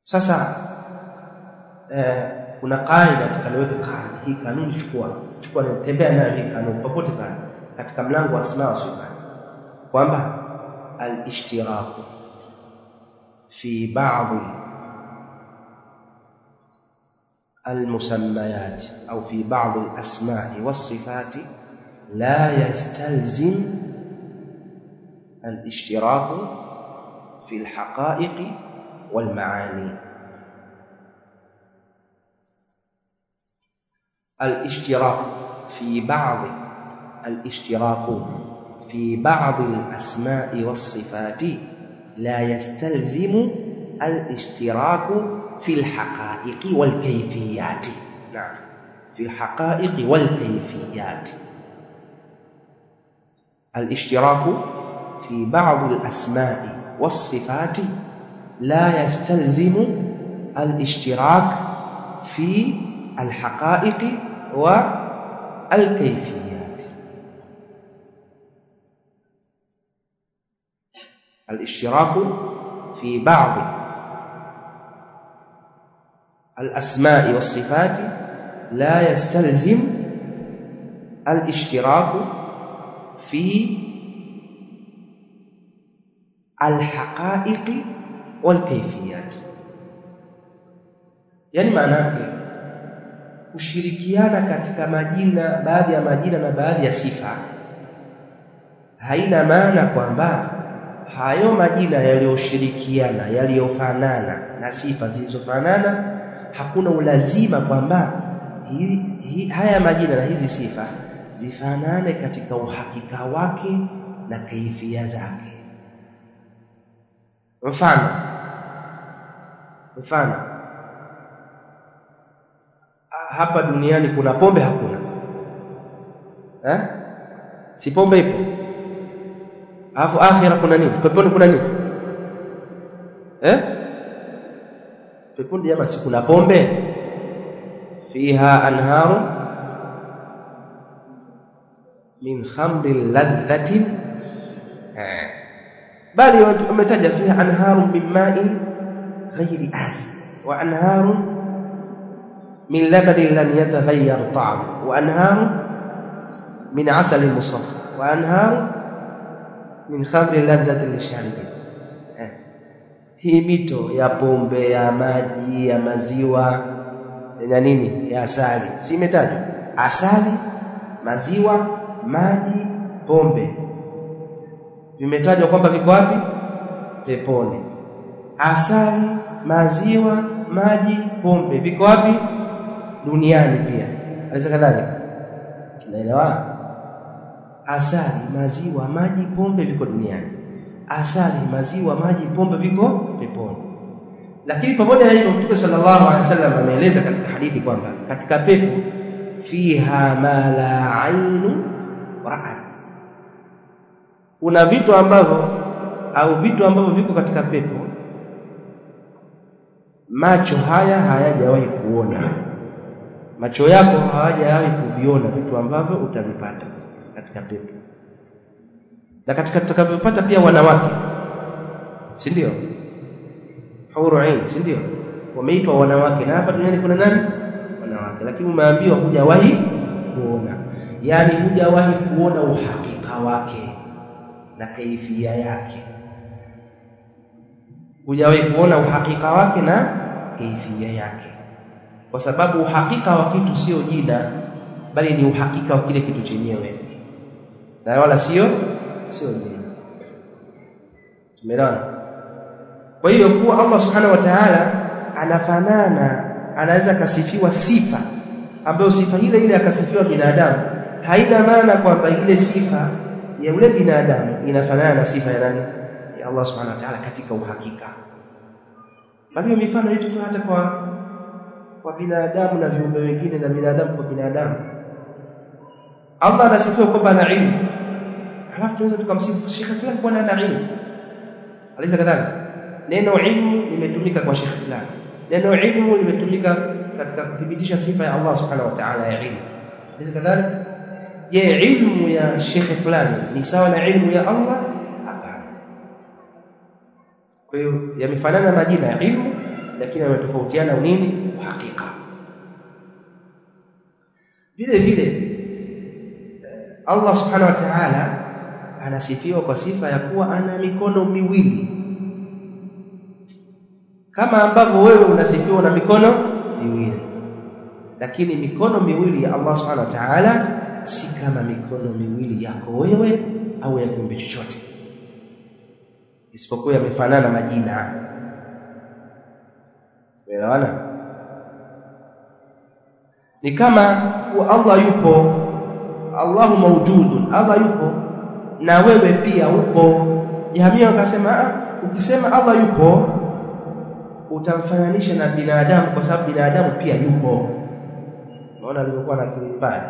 Sasa kuna kaida tukaleweka hii kanuni, chukua tembea nayo hii kanuni popote pale katika mlango wa asma wa sifat, kwamba al-ishtirak fi ba'd المسميات أو في بعض الأسماء والصفات لا يستلزم الاشتراك في الحقائق والمعاني. الاشتراك في بعض الأسماء والصفات لا يستلزم الاشتراك في الحقائق والكيفيات. نعم، في الحقائق والكيفيات. الاشتراك في بعض الأسماء والصفات لا يستلزم الاشتراك في الحقائق والكيفيات. الاشتراك في بعض الأسماء والصفات لا يستلزم الاشتراك في الحقائق والكيفيات. Yani maana yake kushirikiana katika majina, baadhi ya majina na baadhi ya sifa, haina maana kwamba hayo majina yaliyoshirikiana, yaliyofanana na sifa zilizofanana, hakuna ulazima kwamba haya majina na hizi sifa zifanane katika uhakika wake na kaifia zake. Mfano hapa duniani kuna pombe? Hakuna. Si pombe ipo? Alafu akhira kuna nini? Peponi kuna nini? Peponi jamaa si kuna pombe? Fiha anharu min khamrin ladhatin, bali umetaja fiha anharu min ma'in ghairi asin, wa anharu min labanin lam yataghayyar ta'amuhu, wa anharu min asalin musaffa, wa anharu min khamrin ladhatin lisharibin. Hii mito ya pombe, ya maji, ya maziwa na nini, ya asali, si imetajwa? Asali, maziwa, maji, pombe, vimetajwa kwamba viko wapi? Peponi. Asali, maziwa, maji, pombe viko wapi? Duniani pia. Alisa kadhalika. Tunaelewa? Asali, maziwa, maji, pombe viko duniani. Asali, maziwa, maji, pombe viko peponi. Lakini pamoja na hivyo, Mtume sallallahu alaihi wasallam ameeleza katika hadithi kwamba katika pepo fiha ma la ainu ra'at, kuna vitu ambavyo viko katika pepo macho haya hayajawahi kuona, macho yako hayajawahi kuviona vitu ambavyo utavipata katika pepo. Na katika tutakavyopata pia wanawake, si ndio? Huru ain, si ndio? Wameitwa wanawake, na hapa duniani kuna nani? Wanawake. Lakini umeambiwa hujawahi kuona, yani hujawahi kuona uhakika wake na kaifia yake. Hujawahi kuona uhakika wake na kaifia yake, kwa sababu uhakika wa kitu sio jina, bali ni uhakika wa kile kitu chenyewe, na wala sio jina. Tumeelewana? Kwa hiyo kuwa Allah subhanahu wa ta'ala anafanana, anaweza kasifiwa sifa ambayo sifa ile akasifiwa binadamu, haina maana kwamba ile sifa ya yule binadamu inafanana na sifa ya nani? Ya Allah subhanahu wa ta'ala katika uhakika. Bali mifano yetu hata kwa binadamu na viumbe wengine, na binadamu kwa binadamu. Allah anasifiwa kwamba ana ilmu, halafu tunaweza tukamsifu shekhi fulani kwa ana ilmu. Alisa kadhalika, neno ilmu limetumika kwa shekhi fulani, neno ilmu limetumika katika kuthibitisha sifa ya Allah subhanahu wa ta'ala ya ilmu. Alisa kadhalika, je, ilmu ya shekhi fulani ni sawa na ilmu ya Allah? Hapana. Kwa hiyo yamefanana majina ya ilmu lakini wametofautiana nini? Hakika. Vile vile Allah subhanahu wa ta'ala anasifiwa kwa sifa ya kuwa ana mikono miwili, kama ambavyo wewe unasifiwa na mikono miwili, lakini mikono miwili ya Allah subhanahu wa ta'ala si kama mikono miwili yako wewe au ya kiumbe chochote, isipokuwa yamefanana majina. Unaelewana? Ni kama Allah yupo, Allahu mawjudun, Allah yupo na wewe pia upo. Jahamia wakasema ukisema Allah yupo utamfananisha na binadamu, kwa sababu binadamu pia yupo. Unaona alivyokuwa na akili mbaya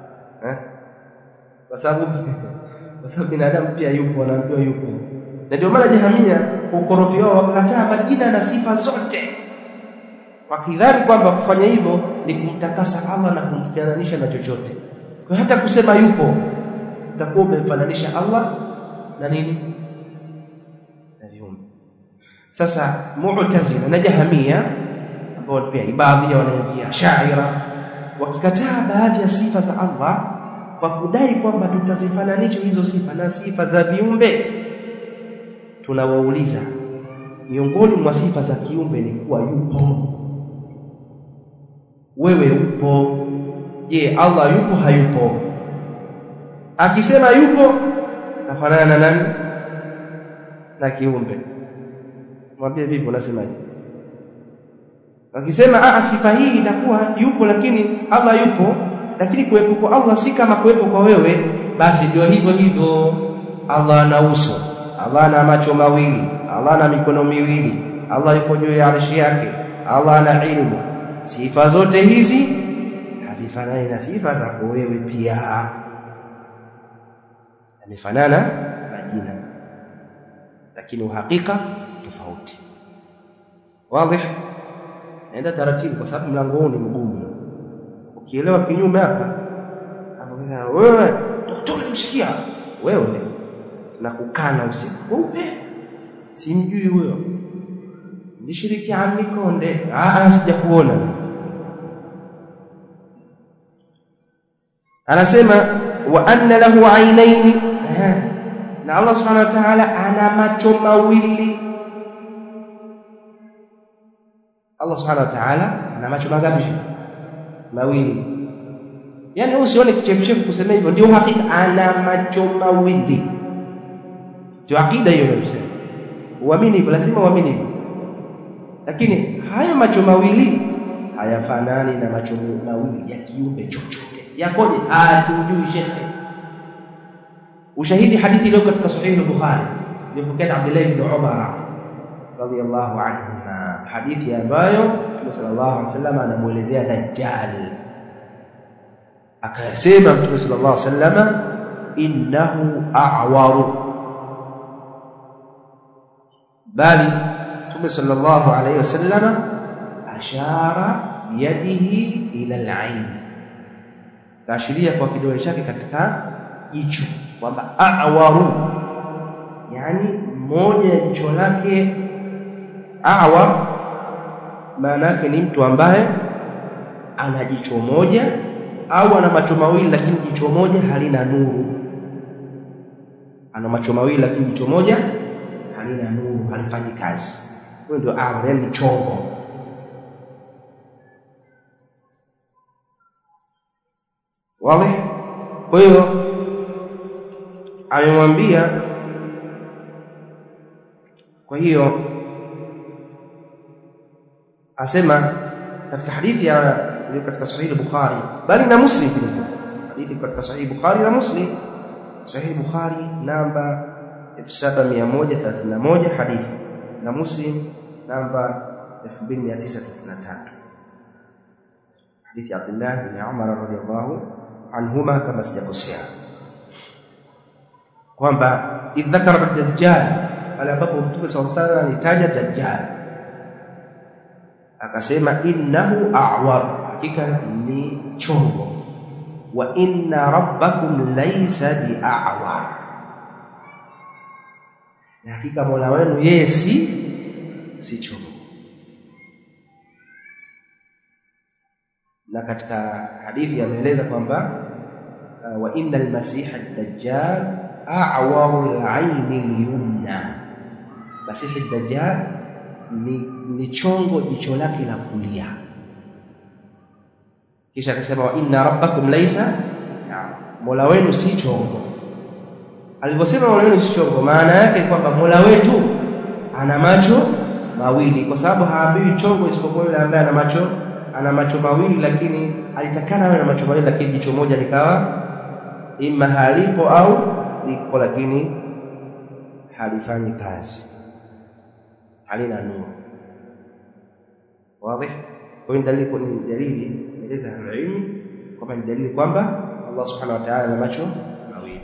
kwa sababu binadamu pia yupo, anaambiwa yupo. Na ndio maana Jahamia ukorofi wao wakakataa majina na sifa zote, wakidhani kwamba kufanya hivyo ni kumtakasa Allah na kumfananisha na chochote. Kwa hata kusema yupo utakuwa umemfananisha Allah na nini? Na viumbe. Sasa Mu'tazila na Jahamia ambao pia baadhi ya wanaingia Ash'ari wakikataa baadhi ya sifa za Allah kwa kudai kwamba tutazifananisha hizo sifa na sifa za viumbe, tunawauliza miongoni mwa sifa za kiumbe ni kuwa yupo. Wewe upo, je, Allah yupo hayupo? Akisema yupo kafanana na nani? Na kiumbe. Mwambie vipi unasemaje? Akisema sifa hii itakuwa yupo lakini Allah yupo, lakini kuwepo kwa Allah si kama kuwepo kwa wewe, basi ndio hivyo hivyo. Allah ana uso, Allah ana macho mawili, Allah ana mikono miwili, Allah yupo juu ya arshi yake, Allah ana ilmu. Sifa zote hizi hazifanani na sifa zako wewe pia. Yamefanana majina, lakini uhakika tofauti. Wazi? Naenda taratibu kwa sababu mlango huu ni mgumu. Ukielewa kinyume hapa, anaweza wewe daktari usikia wewe na kukana usiku upe simjui huyo, nishiriki amikonde sijakuona. Anasema wa anna lahu ainaini, na Allah subhanahu wa ta'ala ana macho mawili. Allah subhanahu wa ta'ala ana macho mangapi? Mawili. Yani usione kichefuchefu kusema hivyo, ndio hakika ana macho mawili. Ndio akida hiyo unasema. Uamini hivyo, lazima uamini hivyo. Lakini haya macho mawili hayafanani na macho mawili ya kiumbe chochote. Yakoje? Hatujui shekhe. Ushahidi hadithi iliyo katika Sahih al-Bukhari, iliyopokea Abdullah ibn Umar radhiyallahu anhu, hadithi ambayo Mtume sallallahu alaihi wasallam anamuelezea Dajjal. Akasema Mtume sallallahu alaihi wasallam, innahu a'waru, bali Mtume sallallahu alaihi wasallam ashara biyadihi ila al-ain, kaashiria kwa kidole chake katika jicho kwamba a'waru, yani moja ya jicho lake. Awar maana yake ni mtu ambaye ana jicho moja au ana macho mawili lakini jicho moja halina nuru. Ana macho mawili lakini jicho moja halina nuru, halifanyi kazi. Huyo ndio awar, yani chongo. Wazi? Kwa hiyo amemwambia, kwa hiyo asema katika hadithi iliyo katika Sahih Bukhari bali na Muslim, hadithi katika Sahih Bukhari na Muslim, Sahih Bukhari namba 7131 hadithi, na Muslim namba 2933, hadithi ya Abdullah bin Umar radhiyallahu anhuma kama sijakosea, kwamba idhakara Dajjal, pale ambapo Mtume sallallahu alaihi wasallam alitaja Dajjal akasema innahu a'war, hakika ni chongo, wa inna rabbakum laysa bi'a'war, na hakika Mola wenu yeye si chongo. na katika hadithi ameeleza kwamba wa innal masiha ad-dajjal a'waru al-'ayni al-yumna. Masihi ad-dajjal ni chongo jicho lake la kulia. Kisha akasema wa inna rabbakum laysa, Mola wenu si chongo. Aliposema Mola wenu si chongo, maana yake kwamba Mola wetu ana macho mawili, kwa sababu haambiwi chongo isipokuwa yule ambaye ana macho mawili, lakini alitakana awe na macho mawili lakini jicho moja likawa imma halipo au liko lakini halifanyi kazi, halina nuru. Wazi? Kwa hiyo dalili eleza ilmu kwamba ni dalili kwamba Allah subhanahu wa ta'ala ana macho mawili.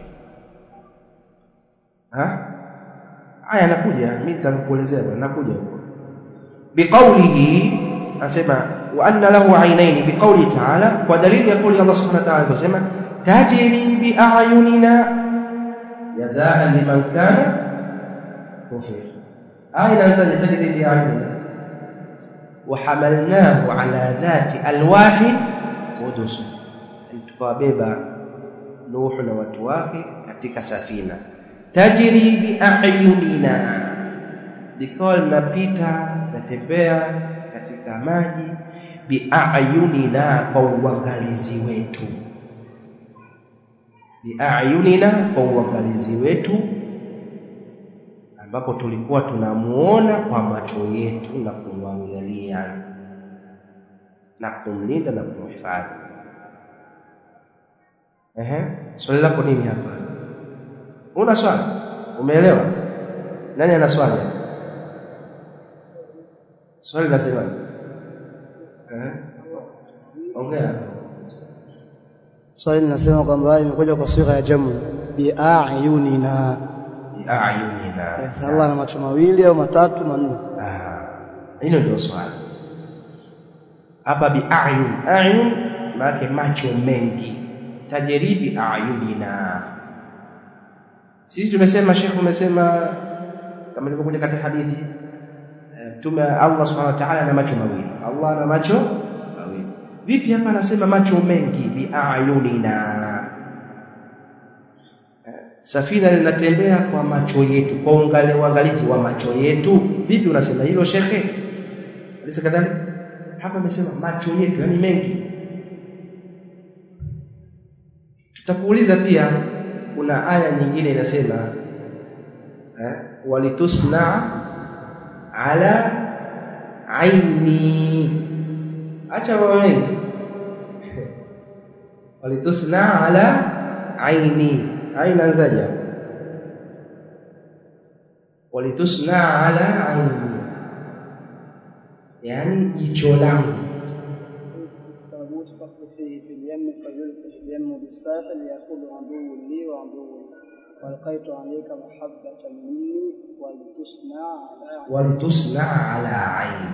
Aya nakuja, mimi nitakuelezea nakuja huko. Biqaulihi asema wa anna lahu aynaini, biqauli ta'ala, kwa dalili ya kauli Allah subhanahu wa ta'ala kusema tajri bi a'yunina jazaan liman kana kufir. Aya inaanza tajri bi a'yunina wa hamalnahu ala dhati alwahin qudus, tukawabeba Nuhu na watu wake katika safina. Tajri bi a'yunina, likawa linapita natembea katika maji, bi a'yunina, kwa uangalizi wetu, bi a'yunina, kwa uangalizi wetu, ambapo tulikuwa tunamuona kwa macho yetu na kumwangalia na kumlinda na kumhifadhi. Swali lako nini hapa? Una swali? Umeelewa? Nani ana swali? Swali nasema ongea. Swali linasema kwamba imekuja kwa sigha ya jamu, bi a'yunina. Bi a'yunina. Yes, Allah ana macho mawili au matatu manne. Hilo ndio swali. Hapa bi a'yun. A'yun maana macho mengi. Tajribi a'yunina. Sisi tumesema, Sheikh umesema kama ilivyokuja katika hadithi, Mtume Allah subhanahu wa ta'ala ana macho mawili. Allah ana macho mawili. Vipi hapa anasema macho mengi, bi a'yunina? Safina linatembea kwa macho yetu, kwa uangalizi wa macho yetu. Vipi unasema hilo Sheikh? Alisa kadhalika hapa amesema macho yetu, yani mengi. Tutakuuliza pia, kuna aya nyingine inasema walitusna ala aini. Acha wengi walitusna ala aini. Aina anzaje? Walitusna ala aini, yani jicho langu. walitusna ala aini.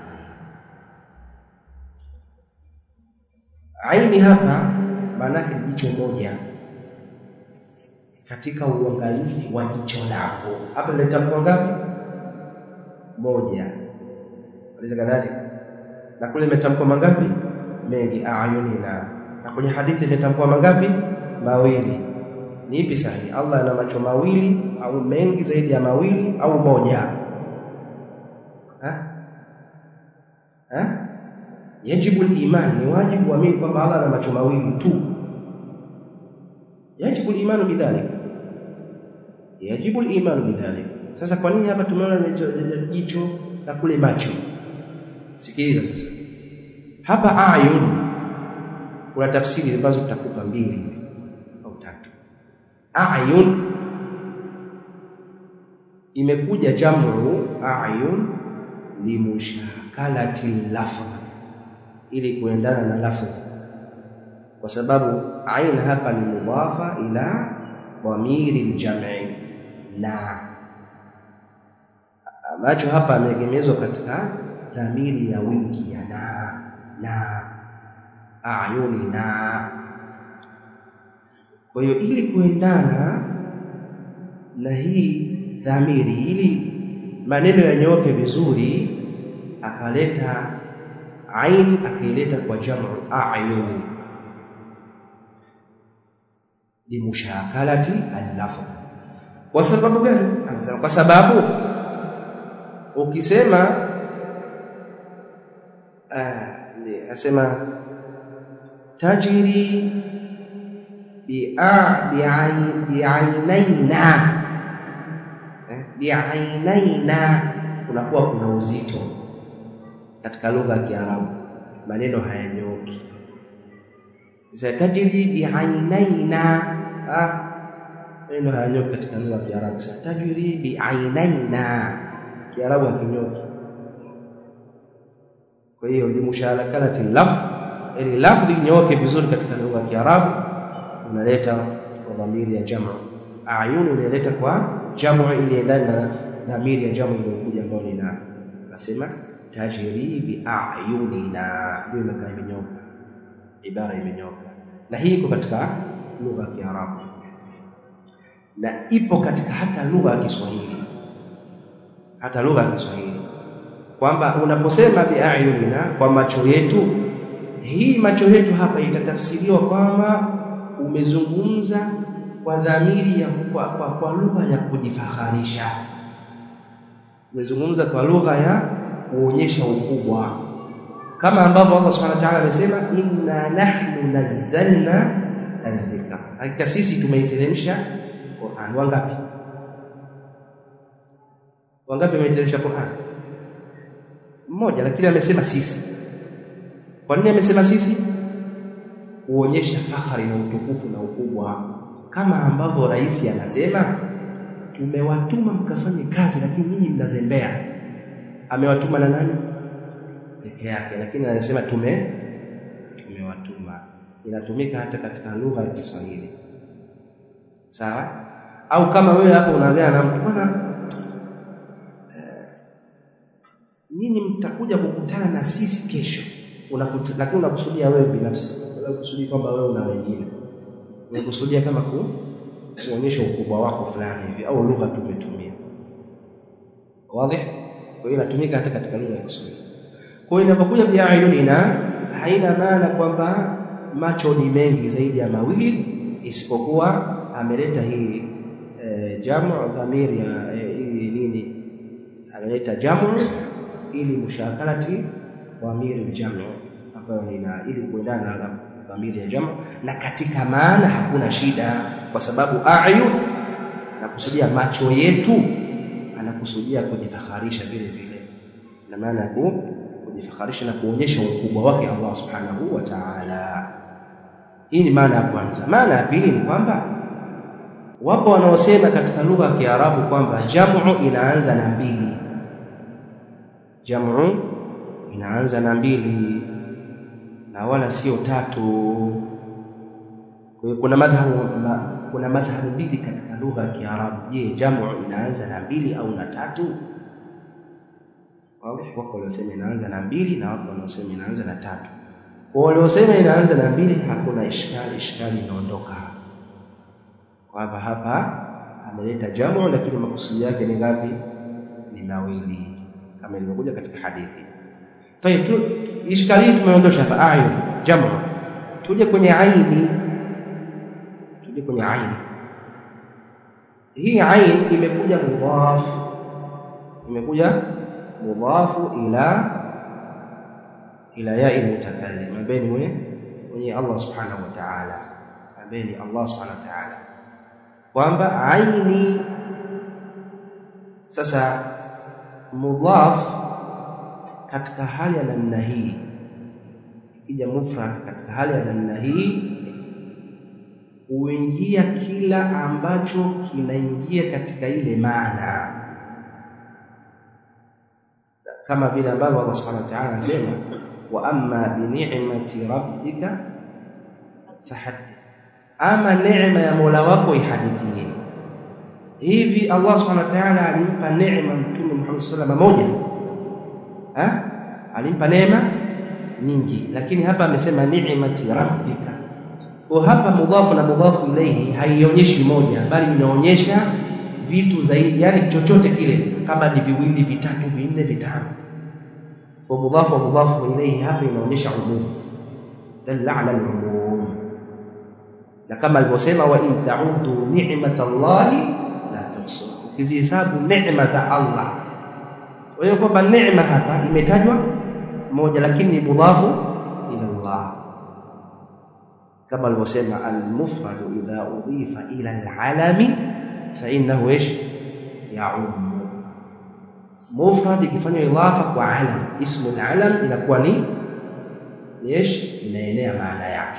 Aini hapa maana yake jicho moja, katika uangalizi wa jicho lako. Hapa linatamkwa ngapi? Moja. Aliza kadhalika na kule imetamkwa mangapi? Mengi. A'yunina. Na kwenye hadithi imetamkwa mangapi? Mawili. Ni ipi sahihi? Allah ana macho mawili au mengi zaidi ya mawili au moja? Yajibu al-iman, ni wajibu kuamini kwamba Allah ana macho mawili tu. Yajibu al-iman bidhalik, yajibu al-iman bidhalik. Sasa kwa nini hapa tumeona jicho na kule macho? Sikiliza sasa. Hapa ayun kuna tafsiri ambazo tutakupa mbili au tatu. Ayun imekuja jamu ayun limushakalati lafdh, ili kuendana na lafdh, kwa sababu ain hapa ni mudhafa ila dhamiri aljam'i, na macho hapa yamegemezwa katika dhamiri ya wingi ya na ayunina. Kwa hiyo ili kuendana na hii dhamiri, ili maneno yanyooke vizuri, akaleta ain akaileta kwa jamu a'yun limushakalati al-lafz. Kwa sababu gani? Anasema kwa sababu ukisema asema tajri bi'ainaina kunakuwa kuna uzito katika lugha ya Kiarabu, maneno hayanyooki. Sasa tajri bi'ainaina maneno hayanyooki katika lugha ya Kiarabu. Sasa tajri bi'ainaina Kiarabu hakinyoki. Kwa hiyo limushakalati lafz, ili lafzi inyoke vizuri katika lugha ya Kiarabu, unaleta kwa dhamiri ya jamu. Ayun unaleta kwa jamu ili endane na dhamiri ya jamu iliyokuja ambayo ni na. Nasema tajri bi ayunina, ndio inakaa imenyoka, ibara imenyoka. Na hii iko katika lugha ya Kiarabu na ipo katika hata lugha ya Kiswahili, hata lugha ya Kiswahili, kwamba unaposema bi ayunina, kwa macho yetu, hii macho yetu hapa itatafsiriwa kwamba umezungumza kwa dhamiri ya kwa lugha ya kujifaharisha, umezungumza kwa lugha ya kuonyesha ukubwa, kama ambavyo Allah Subhanahu wa Ta'ala amesema inna nahnu nazzalna adh-dhikra, hakika sisi tumeiteremsha Qur'an. Wangapi wameiteremsha Qur'an? Mmoja, lakini amesema sisi. Kwa nini amesema sisi? Kuonyesha fahari na utukufu na ukubwa, kama ambavyo rais anasema tumewatuma mkafanye kazi lakini nyinyi mnazembea. Amewatuma na nani? Peke yake, lakini anasema tumewatuma. Inatumika hata katika lugha ya Kiswahili. Sawa? Au kama wewe hapo unaongea na mtu, bwana nyinyi mtakuja kukutana na sisi kesho, lakini unakusudia wewe binafsi, unakusudia kwamba wewe una wengine, unakusudia kama kuonyesha ukubwa wako fulani hivi, au lugha tumetumia. Wazi? Kwa hiyo inatumika hata katika lugha ya Kiswahili. Kwa hiyo inapokuja bi ayunina, haina maana kwamba macho ni mengi zaidi ya mawili, isipokuwa ameleta hii jamu dhamiri ya hii nini, ameleta jamu ili mushakalati dhamiri jamu ambayo ni ili kuendana na dhamiri ya jamu, na katika maana hakuna shida, kwa sababu ayun anakusudia macho yetu, anakusudia kujifakharisha vile vile, na maana ya kujifakharisha na kuonyesha ukubwa wake Allah Subhanahu wa Ta'ala. Hii ni maana ya kwanza. Maana ya pili ni kwamba wapo wanaosema katika lugha ya Kiarabu kwamba jamu inaanza na mbili, jamu inaanza na mbili na wala sio tatu. Kwa hiyo kuna madhhabu mbili katika lugha ya Kiarabu. Je, jamu inaanza na mbili au na tatu? Wako waliosema inaanza na mbili na wako wanaosema inaanza na tatu. Kwa waliosema inaanza na mbili hakuna ishkali inaondoka, kwamba hapa ameleta jamu lakini makusudi yake ni ngapi? Ni mawili, kama ilivyokuja katika hadithi. Tayeb, ishkali tumeondosha hapa ayun jamu. Tuje kwenye aini. Hii ain imekuja mudhafu ila ya'i mutakallim, ambaye mwenye Allah Subhanahu wa Ta'ala, ambaye ni Allah Subhanahu wa Ta'ala, kwamba aini. Sasa mudhaf katika hali ya namna hii, ikija mufrad katika hali ya namna hii, huingia kila ambacho kinaingia katika ile maana, kama vile ambavyo Allah Subhanahu wa Ta'ala anasema wa amma bi ni'mati rabbika fahaddith, ama neema ya Mola wako ihadithie. Hivi Allah Subhanahu wa Ta'ala alimpa neema Mtume Muhammad sallallahu alaihi wasallam moja? Alimpa neema nyingi, lakini hapa amesema ni'mati rabbika. Kwa hapa mudhafu na mudhafu ilayhi haionyeshi moja, bali inaonyesha vitu zaidi, yani chochote kile, kama ni viwili, vitatu, vinne, vitano. Kwa mudhafu ilayhi hapa inaonyesha umum, dalla ala al-umum. Na kama alivyosema wa in ta'udu ni'matallahi la tuhsuha, ukizihesabu neema za Allah. Kwa hiyo kwamba neema hapa imetajwa moja, lakini ni mudhafu ila Allah, kama alivyosema al-mufrad idha udhifa ila al-alami fa innahu ish ya'um. Mufrad ikifanywa idhafa kwa alam, ismu al-alam inakuwa ni ish, inaenea maana yake,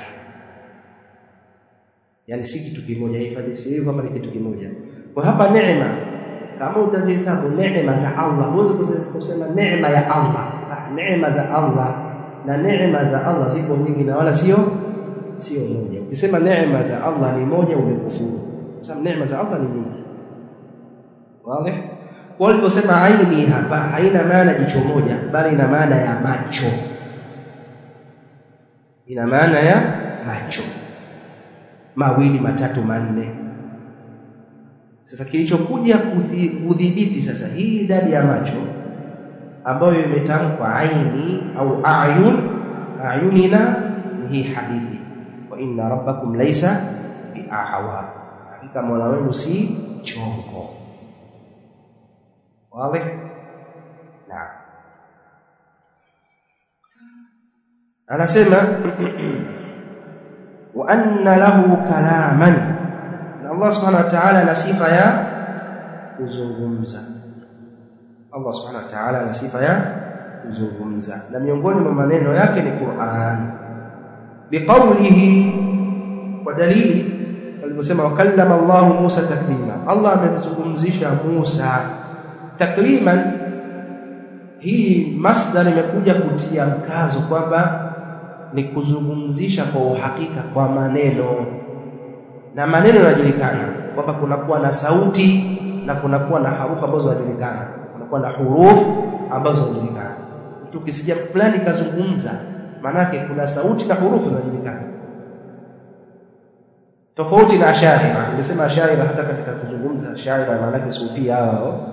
yani si kitu kimoja. Hifadhi sio kama ni kitu kimoja. Kwa hapa neema, kama utazihesabu neema za Allah, huwezi kusema neema ya Allah. Neema za Allah, na neema za Allah ziko nyingi na wala sio moja. Ukisema neema za Allah ni moja umekufuru, kwa sababu neema za Allah ni nyingi. Wazi? Kwa hiyo kusema aini hapa haina maana jicho moja, bali ina maana ya macho. Ina maana ya macho mawili, matatu, manne. Sasa kilichokuja kudhibiti sasa hii idadi ya macho ambayo imetamkwa aini au ayunina, hii hadithi wa inna rabbakum laysa bi'ahwa, hakika Mola wenu si chongo. Wazi? Naam. Anasema wa anna lahu kalaman, na Allah subhanahu wa ta'ala ana sifa ya kuzungumza. Allah subhanahu wa ta'ala ana sifa ya kuzungumza, na miongoni mwa maneno yake ni Qur'an. Biqaulihi, kwa dalili aliposema wakallama Allahu Musa taklima, Allah amemzungumzisha Musa takliman. Hii masdar imekuja kutia mkazo kwamba ni kuzungumzisha kwa uhakika kwa maneno, na maneno yanajulikana kwamba kunakuwa na sauti na kunakuwa na harufu ambazo zinajulikana, kunakuwa na hurufu ambazo zinajulikana. Mtu ukisikia fulani kazungumza, maana yake kuna sauti na hurufu zinajulikana, tofauti na ashaira. Nimesema ashaira hata katika kuzungumza, ashaira maana yake sufia hao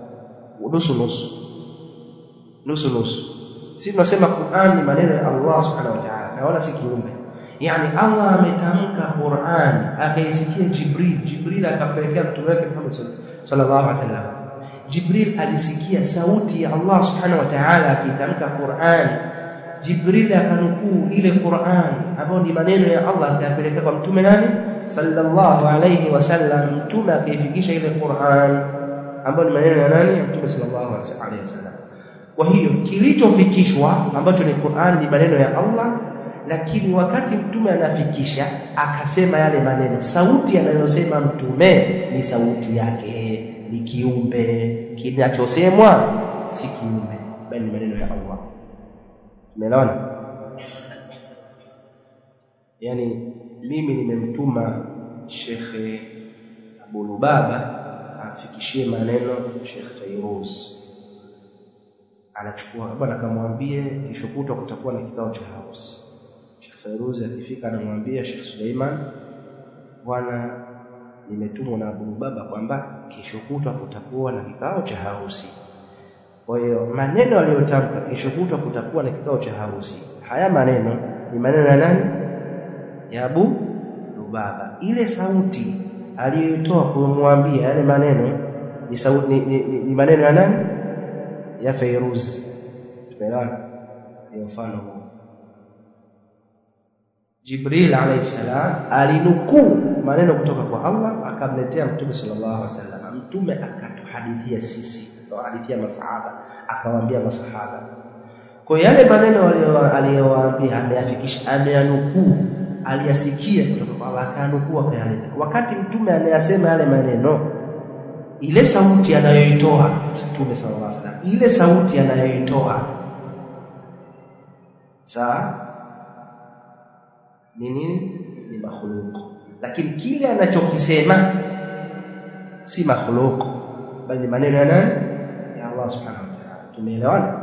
nusu. Sisi tunasema Qur'an ni maneno ya Allah subhanahu wa ta'ala, na wala si kiumbe. Yani Allah ametamka Qur'an, akaisikia Jibril akapelekea mtume wake Muhammad sallallahu alaihi wasallam. Jibril alisikia sauti ya Allah subhanahu wa ta'ala akitamka Qur'an. Jibril akanukuu ile Qur'an ambayo ni maneno ya Allah, akapeleka kwa mtume nani sallallahu alaihi wasallam. Mtume akaifikisha ile Qur'an ambayo ni maneno ya nani? Ya mtume sallallahu alaihi wasallam. Kwa hiyo kilichofikishwa ambacho ni Qur'an ni maneno ya Allah, lakini wakati mtume anafikisha akasema yale maneno, sauti anayosema mtume ni sauti yake, ni kiumbe. Kinachosemwa si kiumbe, bali ni maneno ya Allah. Umeelewana? Yani mimi nimemtuma Sheikh Abu Lubaba afikishie maneno Sheikh Fairuz, anachukua bwana, akamwambie kesho kutwa kutakuwa na kikao cha house. Sheikh Fairuz akifika anamwambia Sheikh Suleiman, bwana, nimetumwa na Abu Baba kwamba kesho kutwa kutakuwa na kikao cha house. Kwa hiyo maneno aliyotamka kesho kutwa kutakuwa na kikao cha house, haya maneno ni maneno ya nani? Ya Abu Lubaba. Ile sauti aliyotoa kumwambia yale maneno ni sauti ni maneno ya nani? Ya Fairuz. Tumeelewana? Ni mfano huu. Jibril alayhi salam alinukuu maneno kutoka kwa Allah, akamletea Mtume sallallahu alaihi wasallam. Mtume akatuhadithia sisi, akawahadithia masahaba, akawaambia masahaba. Kwa yale maneno aliyowaambia ameyafikisha, ameyanukuu, aliyasikia kutoka kwa Allah, akanukuu, akayaleta. Wakati Mtume anayasema yale maneno, ile sauti anayoitoa Mtume sallallahu alaihi wasallam, ile sauti anayoitoa nini? Ni makhluq. Lakini kile anachokisema si makhluq, bali maneno ya nani? Ya Allah subhanahu wa ta'ala. Tumeelewana?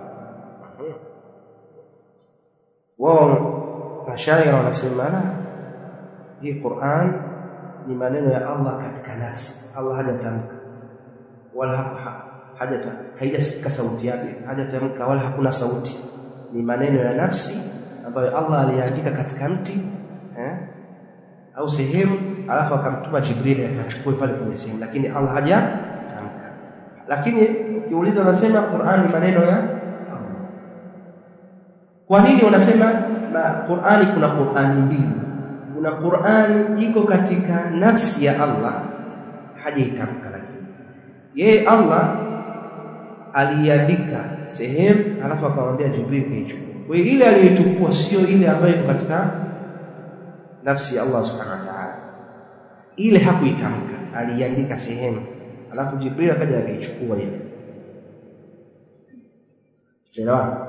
Wao mashairi wanasema hii Qur'an ni maneno ya Allah katika nafsi. Allah hajatamka wala haijasikika sauti yake, hajatamka wala hakuna sauti. Ni maneno ya nafsi ambayo Allah aliandika katika mti au sehemu, alafu akamtuma Jibril akachukue pale kwenye sehemu, lakini Allah hajatamka. Lakini ukiuliza wanasema Qur'an ni maneno ya Allah. Kwa nini wanasema Qur'ani? Kuna Qur'ani mbili. Kuna Qur'ani iko katika nafsi ya Allah, hajaitamka, lakini yeye Allah aliandika sehemu alafu akamwambia Jibril kaichukue. Kwa hiyo ile aliyochukua sio ile ambayo iko katika nafsi ya Allah subhanahu wa ta'ala. Ile hakuitamka, aliandika sehemu alafu Jibril akaja akaichukua ile. Sawa?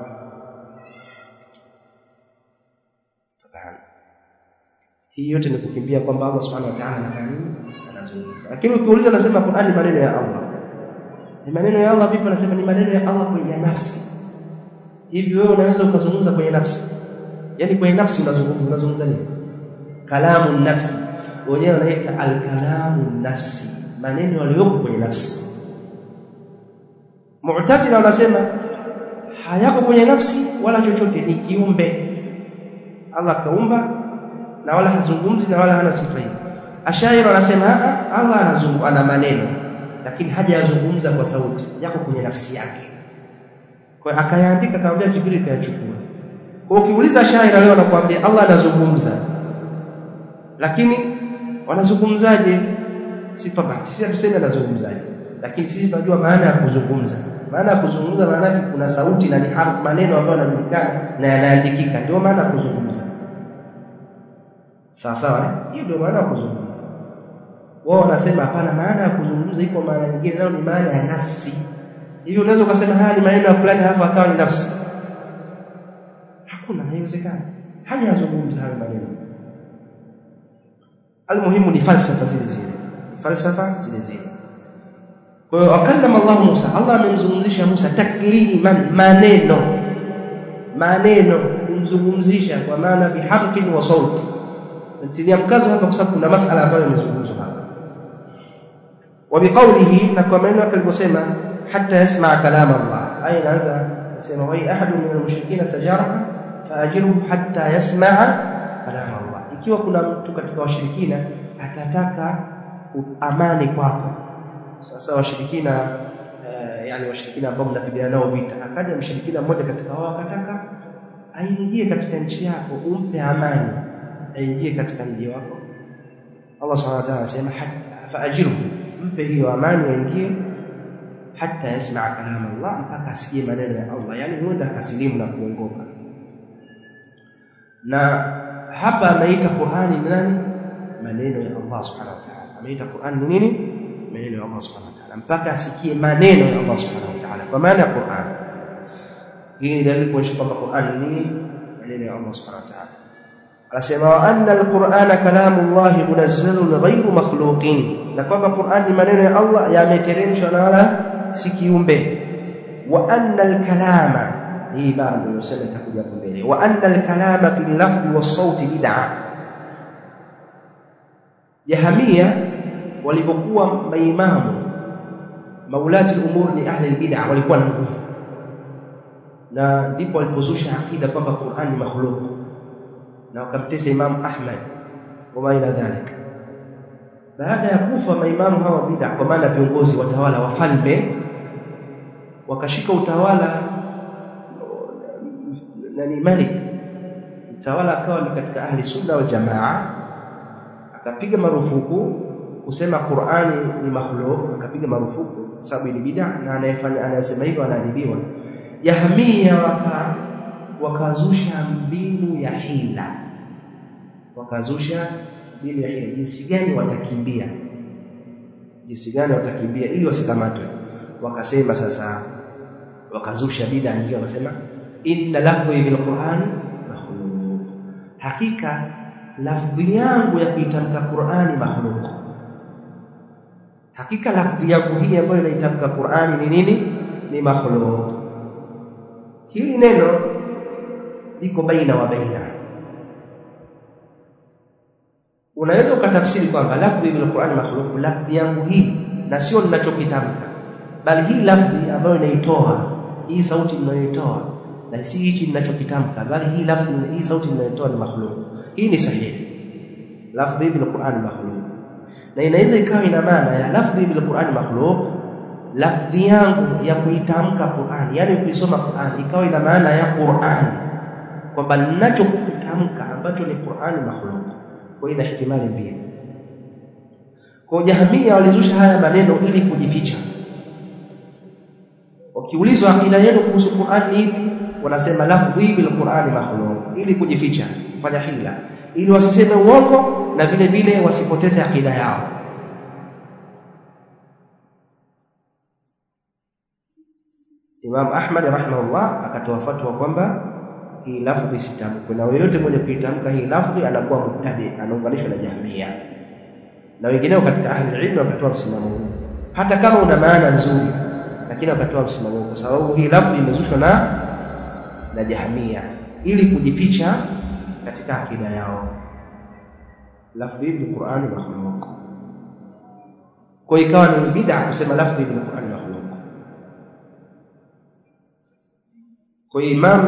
Hii yote ni kukimbia kwamba Allah subhanahu wa ta'ala anazungumza. Lakini ukiuliza nasema Qur'an ni maneno ya Allah. Ni maneno ya Allah vipi? Nasema ni maneno ya Allah kwenye nafsi. Hivi wewe unaweza ukazungumza kwenye nafsi? Yaani kwenye nafsi unazungumza nini? Kalamu nafsi. Wenyewe wanaita al-kalamu nafsi. Maneno yaliyoko kwenye nafsi. Mu'tazila wanasema hayako kwenye nafsi wala chochote, ni kiumbe. Allah kaumba na wala hazungumzi na wala hana sifa hiyo. Ashaira wanasema Allah anazungumza, ana maneno lakini hajayazungumza kwa sauti, yako kwenye nafsi yake. Kwa hiyo akayaandika, akamwambia Jibril kayachukua. Kwa hiyo ukiuliza Ashaira leo anakuambia Allah anazungumza. Lakini wanazungumzaje? Sisi tuseme anazungumzaje. Lakini sisi tunajua maana ya kuzungumza. Maana ya kuzungumza maana yake kuna sauti na ni maneno ambayo yanajulikana na yanaandikika. Ndio maana ya kuzungumza. Sawa? Hiyo ndio maana ya kuzungumza. Wao wanasema hapana, maana ya kuzungumza iko maana nyingine, nayo ni maana ya nafsi. Hivi unaweza kusema haya ni maneno ya fulani halafu akawa ni nafsi? Hakuna, haiwezekani. Hajazungumza hayo maneno. Almuhimu ni falsafa zile. Kwa hiyo akallama Allah Musa, Allah amemzungumzisha Musa takliman, maneno kumzungumzisha kwa maana biharfin wa sauti. Ntilia mkazo hapa kwa sababu kuna masala ambayo yamezungumzwa hapa. Wa biqawlihi, na kwa maneno yake alivyosema hatta yasma' kalam Allah. Aya inaanza nasema wa ahadun min al-mushrikeen sajaraka faajiruhu hatta yasma' kalam Allah. Ikiwa kuna mtu katika washirikina atataka amani kwako. Sasa washirikina yani washirikina ambao mnapigana nao vita, akaja mshirikina mmoja katika wao akataka aingie katika nchi yako, umpe amani, aingie katika mji wako. Allah subhanahu wa ta'ala anasema faajiruhu, mpe hiyo amani aingie, hatta yasma' kalam Allah, mpaka asikie maneno ya Allah, yani huenda akasilimu na kuongoka. Na hapa ameita Qur'ani nani? Maneno ya Allah subhanahu wa ta'ala. Ameita Qur'ani ni nini? Maneno ya Allah subhanahu wa ta'ala, mpaka asikie maneno ya Allah subhanahu wa ta'ala kwa maana ya Qur'an. Hii ni dalili kuonyesha kwamba Qur'an ni nini? Maneno ya Allah subhanahu wa ta'ala. Anasema wa anna al-Qur'ana kalamullahi munazzalun ghayru makhluqin, na kwamba Qur'an ni maneno ya Allah yameteremshwa na wala si kiumbe. Wa anna al-kalama, hii bado yosema itakuja hapo mbele. Wa anna al-kalama fil lafzi was-sauti bid'a. Jahamia walipokuwa maimamu maulati al-umur ni ahli al-bid'a, walikuwa na nguvu, na ndipo walipozusha akida kwamba Qur'an ni makhluq, na wakamtesa Imam Ahmad wa ila dhalik. Baada ya kufa maimamu hawa bid'a, kwa maana viongozi, watawala, wafalme, wakashika utawala nani Malik, utawala akawa ni katika ahli sunna wal jamaa, akapiga marufuku kusema Qur'ani ni makhluq, akapiga marufuku sababu ni bid'a, na anayesema hivyo anaadhibiwa. Yahmia wakazusha mbinu ya hila, jinsi gani watakimbia ili wasikamatwe. Wakasema sasa, wakazusha bid'a nyingine, wakasema inna lafdhi bil Qur'an makhluq, hakika lafdhi yangu ya kuitamka Qur'ani makhluq. Hakika lafdhi yangu hii ambayo inaitamka Qur'ani ni nini? Ni makhluq. Hili neno liko baina wa baina. Unaweza ukatafsiri kwamba lafdhi bil Qur'ani makhluq, lafdhi yangu hii na sio ninachokitamka. bali hii lafzi ambayo inaitoa, hii sauti inayoitoa na si hichi ninachokitamka, bali hii lafzi, hii sauti inayoitoa ni makhluq. Hii ni sahihi. Lafzi bil Qur'an makhluq. Na inaweza ikawa ina maana ya lafzi bil Qur'an makhluq, lafzi yangu ya kuitamka Qur'an, yani kuisoma Qur'an ikawa ina maana ya Qur'an, kwamba ninachokitamka ambacho ni Qur'an makhluq. Kwa ina ihtimali mbili. Kwa Jahmiya walizusha haya maneno ili kujificha. Wakiulizwa akida yenu kuhusu Qur'an ni ipi, wanasema lafzi bil Qur'an makhluq, ili kujificha, kufanya hila, ili wasiseme uongo na vile vile wasipoteze akida yao. Imam Ahmad rahimahullah akatoa fatwa kwamba hii lafzi sitamkwe, na yoyote mwenye kuitamka hii lafzi anakuwa mubtadi, anaunganishwa na Jahmiya. Na wengineo katika ahli ilmu wakatoa msimamo huu, hata kama una maana nzuri, lakini wakatoa msimamo huu kwa sababu hii lafzi imezushwa na Jahmiya ili kujificha katika akida yao. Lafzi bil Qur'an makhluq. Kwa ikawa ni bid'a kusema lafzi bil Qur'an makhluq. Kwa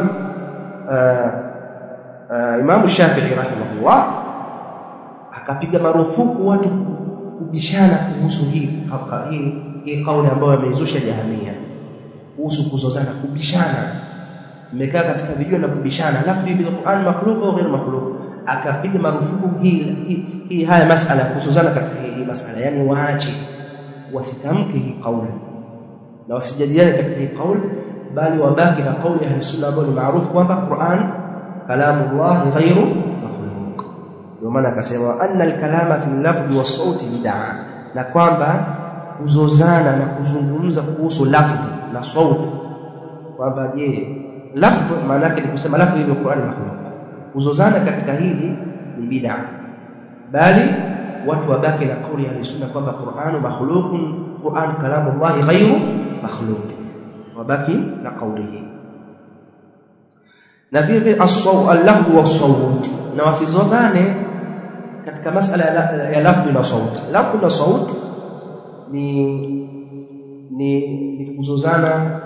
Imam Shafi'i rahimahullah akapiga marufuku watu kubishana kuhusu hii kauli ambayo ameizusha Jahmiya kuhusu kuzozana, kubishana, mmekaa katika video na kubishana lafzi bil Qur'an makhluq au ghair makhluq. Akapiga marufuku hii haya masala kuzozana katika hii masala, yani waache, wasitamke hii kauli na wasijadiliane katika hii kauli, bali wabaki na kauli ya sunna ambayo ni maarufu kwamba Qur'an kalamullah ghairu makhluq. Ndio maana akasema anna al-kalama fi al-lafzi was-sauti bid'a, na kwamba kuzozana na kuzungumza kuhusu lafzi na sauti, kwamba je, lafzi maana yake ni kusema lafzi ya Qur'an makhluq, kuzozana katika hili ni bid'a, bali watu wabaki na kauli ya sunna kwamba Qur'an makhluqun, Qur'an kalamullah ghairu makhluq, wabaki na kaulihi. Na vile al-lafdh wa as-sawt, na wasizozane katika masala ya lafdh na sauti. Lafdh na sauti ni kuzozana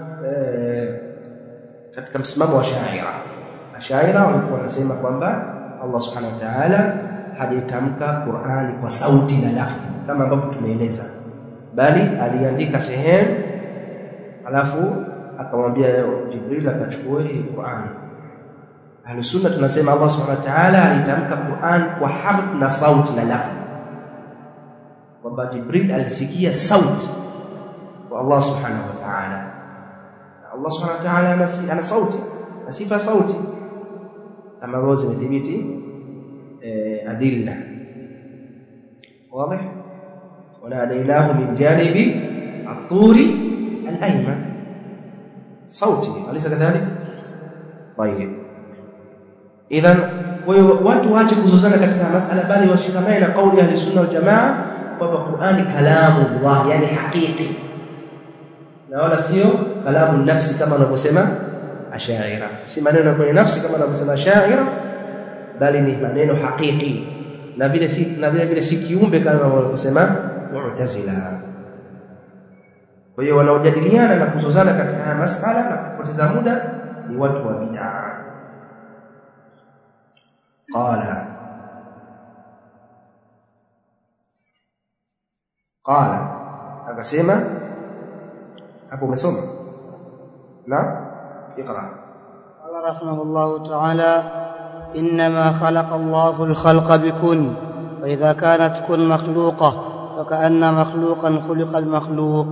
katika msimamo wa Ash'ari. Ash'ari walikuwa wanasema kwamba Allah subhanahu wa ta'ala hajatamka Qur'ani kwa sauti na lafdh kama ambavyo tumeeleza, bali aliandika sehemu alafu akamwambia Jibril akachukue Qur'an. Ahlus Sunna tunasema Allah subhanahu wa ta'ala alitamka Qur'an kwa harf na sauti na lafzi, kwamba Jibril alisikia sauti kwa Allah subhanahu wa ta'ala. Allah subhanahu wa ta'ala ana sauti na sifa sauti kama rozi imethibiti adilla wazi. Wanadainahu min janibi at-turi al-ayman, sauti alisa kadhalika. Tayeb, idhan watu waache kuzozana katika masala, bali washikamane na kauli ya sunna wal jamaa kwamba Qur'ani kalamullah, yani hakiki, na wala sio kalamu nafsi kama wanavyosema Ash'ari. Si maneno kwenye nafsi kama wanavyosema Ash'ari, bali ni maneno hakiki, na vile si kiumbe kama wanavyosema Mu'tazila. Kwa hiyo wanaojadiliana na kuzozana katika haya masala na kupoteza muda ni watu wa bid'a. Qala akasema hapo umesoma na اقرأ. قال رحمه الله تعالى إنما خلق الله الخلق بكن، وإذا كانت كن مخلوقة فكأن مخلوقا خلق المخلوق.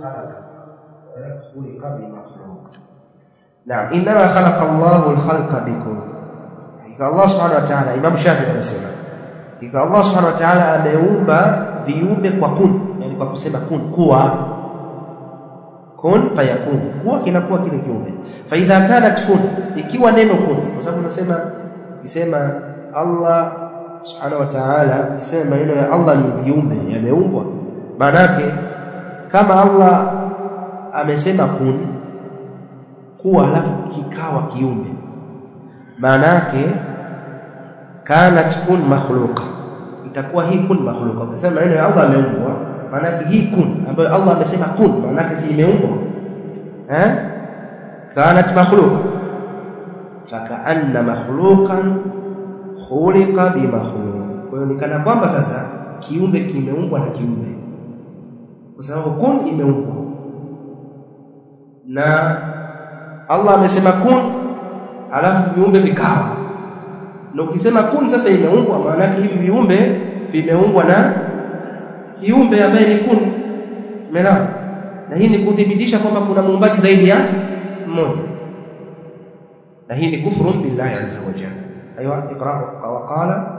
نعم، إنما خلق الله الخلق بكن. Allah subhanahu wa ta'ala, Imam Shafi'i anasema ika Allah subhanahu wa ta'ala ameumba viumbe kwa kun, yani kwa kusema kun, kuwa, kun fayakun, kuwa kinakuwa kile kiumbe. Fa idha kanat kun, ikiwa neno kun, kwa sababu tunasema ukisema Allah subhanahu wa ta'ala, ukisema maneno ya Allah ni viumbe yameumbwa, maana yake kama Allah amesema kun, kuwa alafu kikawa kiumbe, maana yake kanat kun makhluqa, itakuwa hii kun makhluqa. Ukisema maneno ya Allah ameumbwa, maana hii kun ambayo Allah amesema kun maana si imeumbwa kanat makhluqa fakaanna makhluqan khuliqa bi makhluq. Kwa hiyo ni kana kwamba sasa kiumbe kimeumbwa na kiumbe, kwa sababu kun imeumbwa na Allah amesema kun, alafu viumbe vikawa. Na ukisema kun sasa imeumbwa, maana yake hivi viumbe vimeumbwa na kiumbe ambaye ni kun. Umeelewa? Na hii ni kudhibitisha kwamba kuna muumbaji zaidi ya mmoja, na hii ni kufru billahi azza wa jalla. Aywa, iqra wa qala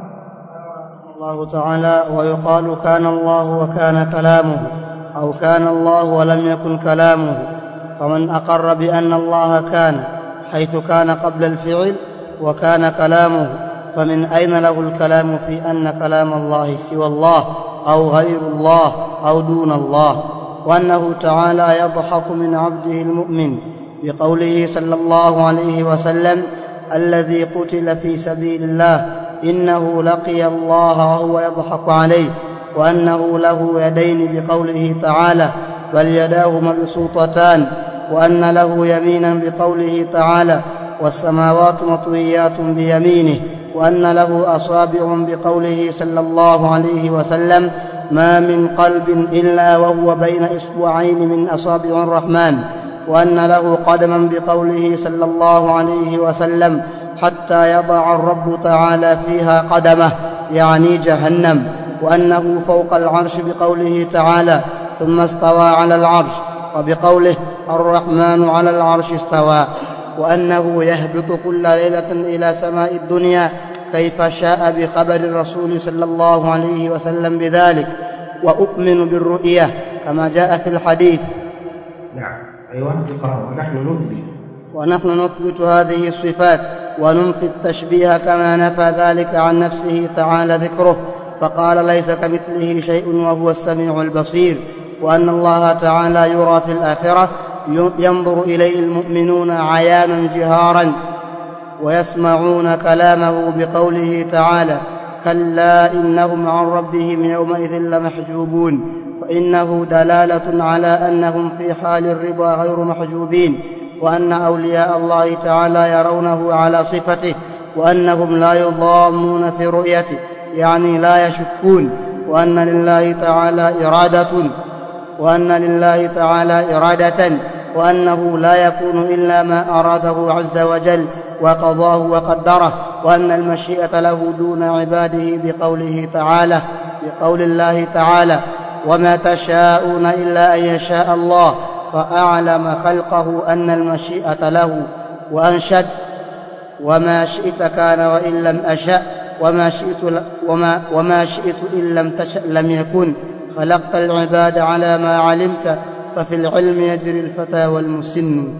الله تعالى ويقال كان الله وكان كلامه أو كان الله ولم يكن كلامه. فمن أقر بأن الله كان حيث كان قبل الفعل وكان كلامه، فمن أين له الكلام في أن كلام الله سوى الله أو غير الله أو دون الله؟ وأنه تعالى يضحك من عبده المؤمن بقوله صلى الله عليه وسلم: الذي قتل في سبيل الله إنه لقي الله وهو يضحك عليه. وأنه له يدين بقوله تعالى: بل يداه مبسوطتان. وأن له يمينا بقوله تعالى: والسماوات مطويات بيمينه. وأن له أصابع بقوله صلى الله عليه وسلم: ما من قلب إلا وهو بين إصبعين من أصابع الرحمن. وأن له قدما بقوله صلى الله عليه وسلم: حتى يضع الرب تعالى فيها قدمه، يعني جهنم. وأنه فوق العرش بقوله تعالى: ثم استوى على العرش، وبقوله: الرحمن على العرش استوى. وأنه يهبط كل ليلة إلى سماء الدنيا كيف شاء بخبر الرسول صلى الله عليه وسلم بذلك. وأؤمن بالرؤية كما جاء في الحديث. نعم. أيوة، اقرأ. ونحن نثبت هذه الصفات وننفي التشبيه كما نفى ذلك عن نفسه تعالى ذكره، فقال: ليس كمثله شيء وهو السميع البصير. وأن الله تعالى يرى في الآخرة، ينظر إليه المؤمنون عيانا جهارا، ويسمعون كلامه بقوله تعالى: كلا إنهم عن ربهم يومئذ لمحجوبون. فإنه دلالة على أنهم في حال الرضا غير محجوبين، وأن أولياء الله تعالى يرونه على صفته، وأنهم لا يضامون في رؤيته، يعني لا يشكون. وأن لله تعالى إرادة، وأنه لا يكون إلا ما أراده عز وجل وقضاه وقدره. وأن المشيئة له دون عباده بقول الله تعالى: وما تشاءون إلا أن يشاء الله. فأعلم خلقه أن المشيئة له، وأنشد: وما شئت كان وإن لم أشأ، وما شئت إن لم تشأ لم يكن. خلقت العباد على ما علمت، ففي العلم يجري الفتى والمسن.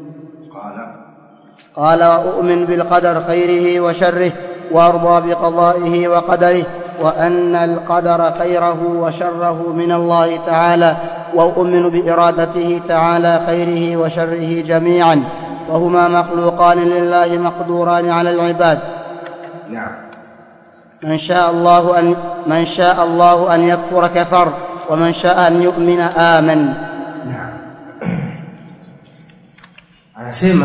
قال: وأؤمن بالقدر خيره وشره، وأرضى بقضائه وقدره، وأن القدر خيره وشره من الله تعالى. وأؤمن بإرادته تعالى خيره وشره جميعا، وهما مخلوقان لله مقدوران على العباد. نعم. من شاء الله أن يكفر كفر، ومن شاء أن يؤمن آمن. نعم. anasema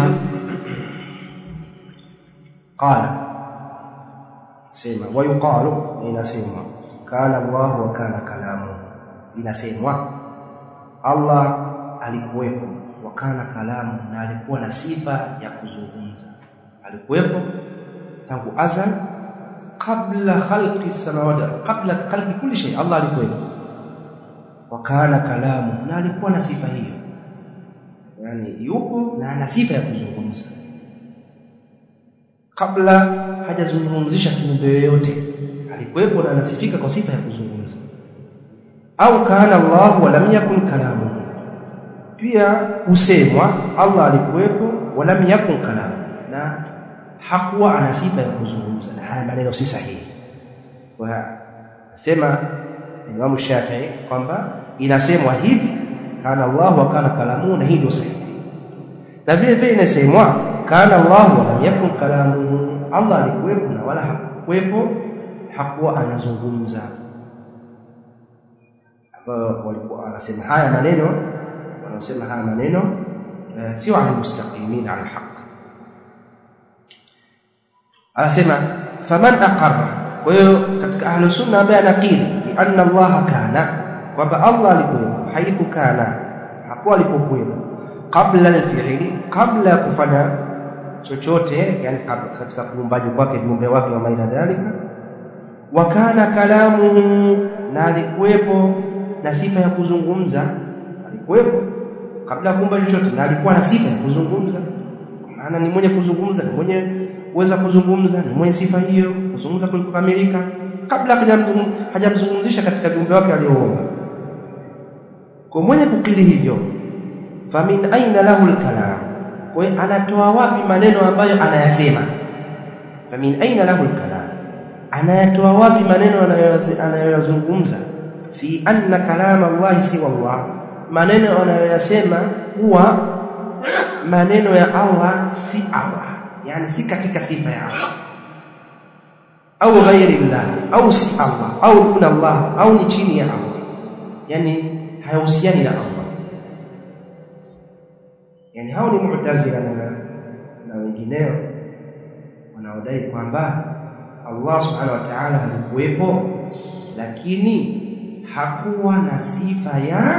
qala sema wayuqalu, inasemwa kana Allah wa kana kalamu, inasemwa Allah alikuwepo, wa kana kalamu, na alikuwa na sifa ya kuzungumza. Alikuwepo tangu azal, kabla khalqi samawati, kabla khalqi kulli shay, Allah alikuwepo. Wa kana kalamu, na alikuwa na sifa hiyo, yani yupo na ana sifa ya kuzungumza kabla hajazungumzisha kiumbe yoyote. Alikuwepo na anasifika kwa sifa ya kuzungumza. Au kana Allah wa lam yakun kalamu, pia usemwa Allah alikuwepo wa lam yakun kalamu, na hakuwa ana sifa ya kuzungumza, na haya maneno si sahihi. Kwa sema Imam Shafi'i kwamba inasemwa hivi kana Allah wa kana kalamu, na hii ndio sahihi. Na vile vile inasemwa kana Allah wa lam yakun kalamu, Allah alikuwepo na wala hakuwepo, hakuwa anazungumza. walikuwa wanasema haya maneno, wanasema haya maneno sio al-mustaqimin ala al-haq. Anasema faman aqarra, kwa hiyo katika ahlu sunna ambaye anakiri anna Allah kana, kwamba Allah alikuwepo, haithu kana, hapo alipokuwepo, kabla al-fi'li, kabla ya kufanya chochote, yani katika kuumbaji kwake viumbe wake wa maila dhalika, wa kana kalamu, na alikuwepo na sifa ya kuzungumza, alikuwepo kabla ya kuumba chochote na alikuwa na sifa ya kuzungumza. Maana ni mwenye kuzungumza, ni mwenye uweza kuzungumza, ni mwenye sifa hiyo kuzungumza kulikamilika kabla hajamzungumzisha katika viumbe wake alioomba. Kwa mwenye kukiri hivyo, famin aina lahu al-kalam, kwa hiyo anatoa wapi maneno ambayo anayasema? Famin aina lahu al-kalam, anayatoa wapi maneno anayoyazungumza? Fi anna kalam Allah siwa Allah, maneno anayoyasema huwa maneno ya Allah si Allah, yani si katika sifa ya Allah, au ghairi Allah, au si Allah, au duna Allah, au ni chini ya Allah, yani hayahusiani na Allah. Yani hao ni Mu'tazila na wengineo wanaodai kwamba Allah subhanahu wa ta'ala alikuwepo lakini hakuwa na sifa ya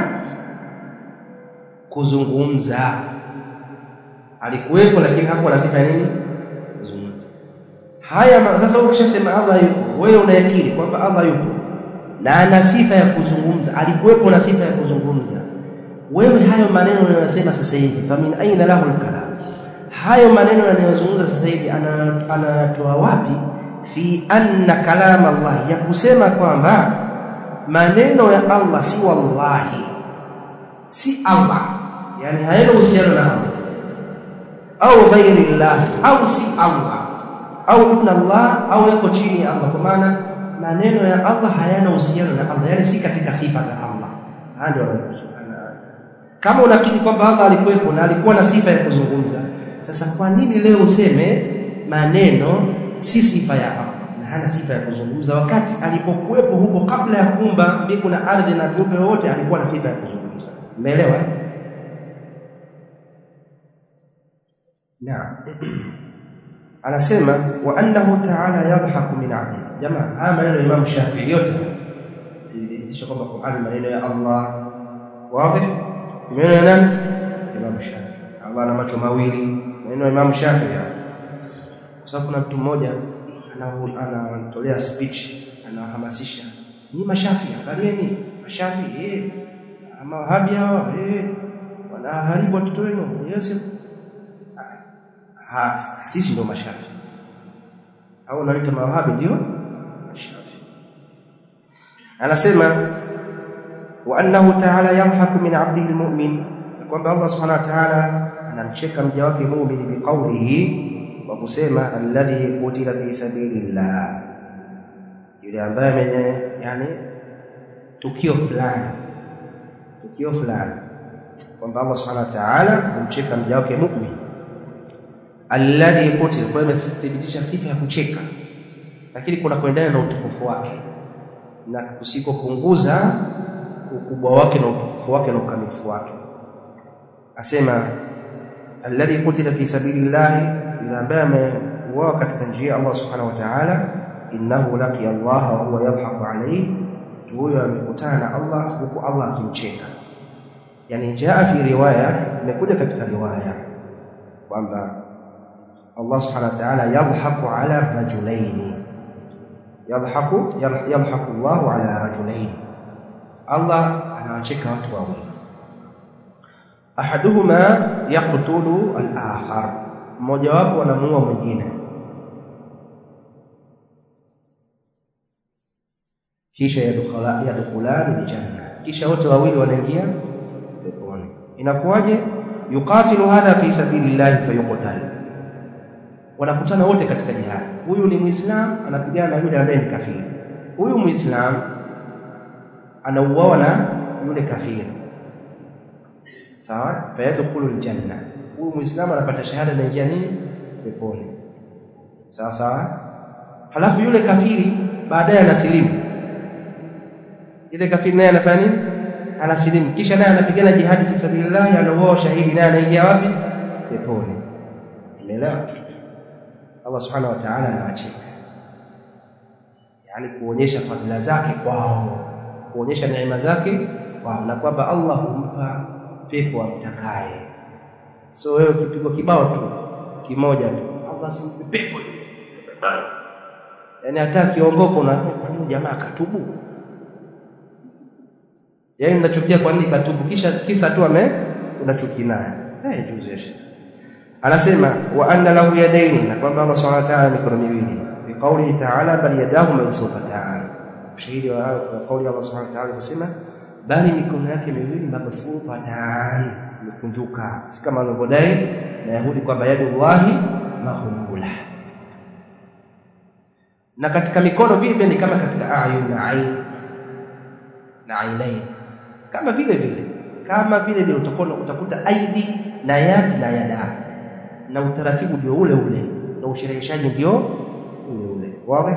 kuzungumza. Alikuwepo lakini hakuwa na sifa ya nini? Kuzungumza. Haya sasa ukishasema Allah yupo, wewe unayakiri kwamba Allah yupo na ana sifa ya kuzungumza, alikuwepo na sifa ya kuzungumza, wewe hayo maneno unayosema sasa hivi, famin aina lahu al-kalam, hayo maneno yanayozungumza sasa hivi anatoa wapi? Fi anna kalam Allah, ya kusema kwamba maneno ya Allah si wallahi, si Allah, yani hayana uhusiano na Allah, au ghairi Allah, au si Allah, au duna Allah, au yako chini ya Allah. Kwa maana maneno ya Allah hayana uhusiano na Allah, yani si katika sifa za Allah. Ndio kama unakiri kwamba Allah alikuwepo na alikuwa na sifa ya kuzungumza, sasa kwa nini leo useme maneno si sifa ya Allah na hana sifa ya kuzungumza, wakati alipokuwepo huko kabla ya kuumba mbingu na ardhi na viumbe wote alikuwa na sifa ya kuzungumza? Umeelewa? Naam. Anasema wa annahu ta'ala yadhaku min 'abdihi. Jamaa, haya maneno ya Imam Shafi'i yote zilidhihirisha kwamba Qur'an maneno ya Allah. Wazi? Maneno ya nani? Imam Shafi'i. Allah ana macho mawili, maneno ya Imam Shafi'i. Kwa sababu kuna mtu mmoja anatolea speech, anahamasisha, ni Mashafi'i, angalieni Mashafi'i, ama Wahabi hao wanaharibu watoto wenu. Yes, sisi ndio Mashafi'i au naita Mawahabi ndio Mashafi'i. Anasema wa annahu ta'ala yadhaku min 'abdihi al-mu'min, kwamba Allah subhanahu wa ta'ala anamcheka mja wake muumini biqaulihi, wa kusema alladhi qutila fi sabilillah, yule ambaye mwenye yani tukio fulani, kwamba Allah subhanahu wa ta'ala anamcheka mja wake muumini alladhi qutila, kwa hiyo imethibitisha sifa ya kucheka, lakini kuna kuendana na utukufu wake na kusikopunguza ukubwa wake na utukufu wake na ukamilifu wake. Asema alladhi qutila fi sabilillah, ila ambaye ameuawa katika njia ya Allah subhanahu wa ta'ala, innahu laqiya Allah wa huwa yadhaku alayhi, huyo amekutana na Allah huku Allah akimcheka. Yani jaa fi riwaya, imekuja katika riwaya kwamba Allah subhanahu wa ta'ala yadhaku ala rajulaini, yadhaku Allah ala rajulaini, Allah anawacheka watu wawili, ahaduhuma yaqtulu al-akhar, mmoja wapo anamuua mwingine, kisha yadkhulani aljanna, kisha wote wawili wanaingia peponi. Inakuwaje? yuqatilu hadha fi sabilillah fayuqtal, wanakutana wote katika jihad. Huyu ni Muislam anapigana na yule ambaye ni kafiri, huyu Muislam anauawa na yule kafiri, sawa? Fayadkhulu aljanna, huyu Muislam anapata shahada na ingia nini? Peponi, sawa sawa. Halafu yule kafiri baadaye anasilimu, ile kafiri naye anafanya nini? anasilimu kisha naye anapigana jihad fi sabilillah anauawa shahidi naye anaingia wapi peponi umeelewa Allah subhanahu wa ta'ala anawacheka yani kuonyesha fadhila zake kwao kuonyesha neema zake kwao na kwamba Allah humpa pepo amtakaye so wewe ukipigwa kibao tu kimoja tu Allah simpe pepo yani hata kiongoko na kwa nini jamaa katubu yani ninachukia kwa nini katubu kisa tu unachuki naye juzu ya shekhi anasema wa anna lahu yadaini na kwamba Allah subhanahu wa ta'ala mikono miwili bi qawli ta'ala bal yadahu mabsuutatan ushahidi wa qawli Allah subhanahu wa ta'ala kusema bali mikono yake miwili mabsuutatan imekunjuka si kama wanavyodai na Yahudi kwamba yadullahi mahulula na katika mikono vile ni kama katika ayun na ain na ainain kama vile utakuta aidi na yadi na yada na utaratibu ndio ule na ushereheshaji ndio ule wazi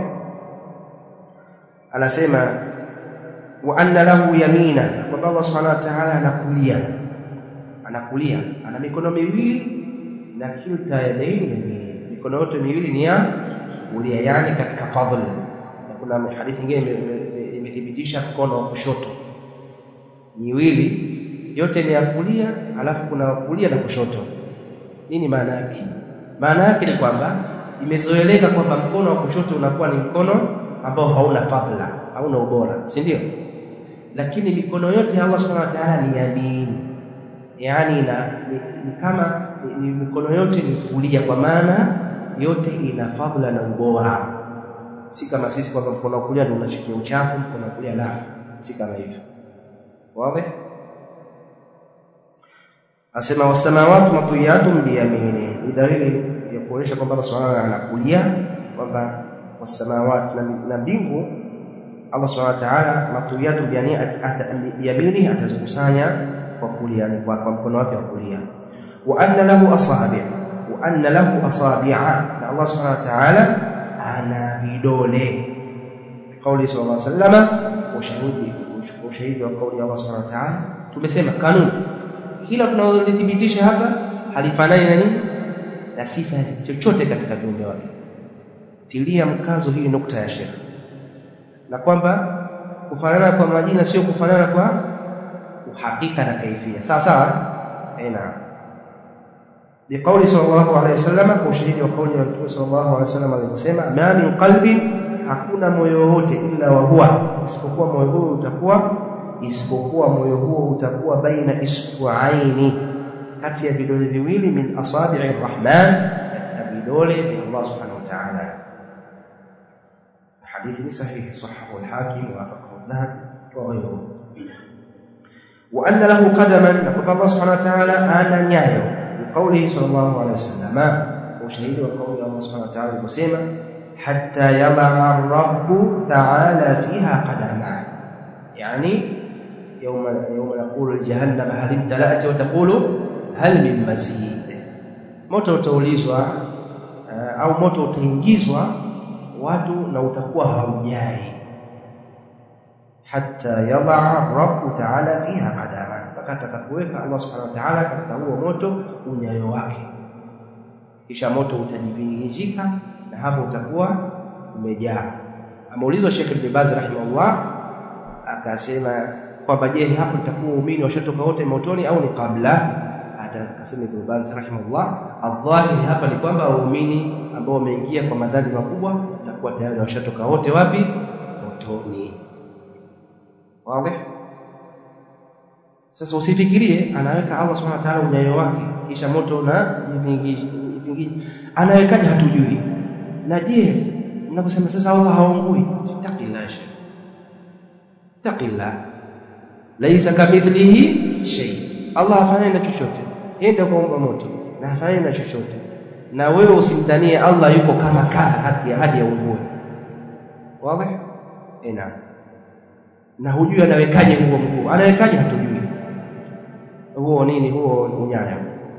anasema wa anna lahu yamina kwamba Allah subhanahu wa ta'ala anakulia ana mikono miwili na kilta yadaini yamin mikono yote miwili ni ya kulia yani katika fadhil na kuna hadithi nyingine imethibitisha mkono wa kushoto miwili yote ni ya kulia alafu kuna kulia na kushoto nini maana yake maana yake ni kwamba imezoeleka kwamba mkono wa kushoto unakuwa ni mkono ambao hauna fadhila hauna ubora si ndio lakini mikono yote ya Allah subhanahu wa ta'ala ni yamin yani ni kama ni mikono yote ni kulia kwa maana yote ina fadhila na ubora si kama sisi kwamba mkono wa kulia ndio unachukia uchafu mkono wa kulia la si kama hivyo wazi asema wasamawati matwiyatun biyamini ni dalili ya kuonyesha kwamba Allah subhanahu wa ta'ala anakulia kwamba wasamawati na mbingu Allah subhanahu wa ta'ala matwiyatun biyamini atazikusanya kwa kulia ni kwa mkono wake wa kulia wa anna lahu asabi'a na Allah subhanahu wa ta'ala ana vidole kauli sallallahu alaihi wasallam ushahidi wa kauli Allah subhanahu wa ta'ala tumesema kanuni kila tunalothibitisha hapa halifanani na nini na sifa chochote katika viumbe wake tilia mkazo hii nukta ya Sheikh na kwamba kufanana kwa majina sio kufanana kwa uhakika na kaifia sawa aina biqauli sallallahu alayhi wasallam kwa ushahidi wa kauli ya Mtume sallallahu alayhi wasallam alisema ma min qalbin hakuna moyo wote illa wa huwa isipokuwa moyo huo utakuwa baina isbu'aini kati ya vidole viwili min asabi'ir rahman katika vidole vya Allah subhanahu wa ta'ala hadithi ni sahihi sahahu al-hakim wa wafaqahu adh-dhahabi wa ghayruhu wa anna lahu qadaman na Allah subhanahu wa ta'ala ana nyayo biqaulihi sallallahu alayhi wasallam ushahidi wa kauli Allah subhanahu wa ta'ala kusema hatta yama'a ar-rabbu ta'ala fiha qadama yani يوم يقول جهنم هل امتلأت وتقول هل من مزيد moto utaulizwa au moto utaingizwa watu na utakuwa haujai hatta yadha rabbu ta'ala fiha qadama mpaka atakapoweka Allah subhanahu wa ta'ala katika huo moto unyayo wake kisha moto utajivinjika na hapo utakuwa umejaa ameulizwa Sheikh Ibn Baz rahimahullah akasema kwamba je hapo itakuwa waumini washatoka wote motoni au ni kabla atakasema Ibn Baz rahimahullah adh-dhahiri hapa ni kwamba waumini ambao wameingia kwa madhambi makubwa watakuwa tayari washatoka wote wapi motoni wazi sasa usifikirie anaweka Allah subhanahu wa ta'ala unyayo wake kisha moto na vingi anawekaje hatujui na je mnaposema sasa Allah haongui taqillah laisa kamithlihi shay Allah hafanani na chochote yeye ndiye kuumba moto na hafanani na chochote na wewe usimtanie Allah yuko kama hadi ya uungu wazi na hujui anawekaje huo mkuu anawekaje hatujui huo nini huo unyayo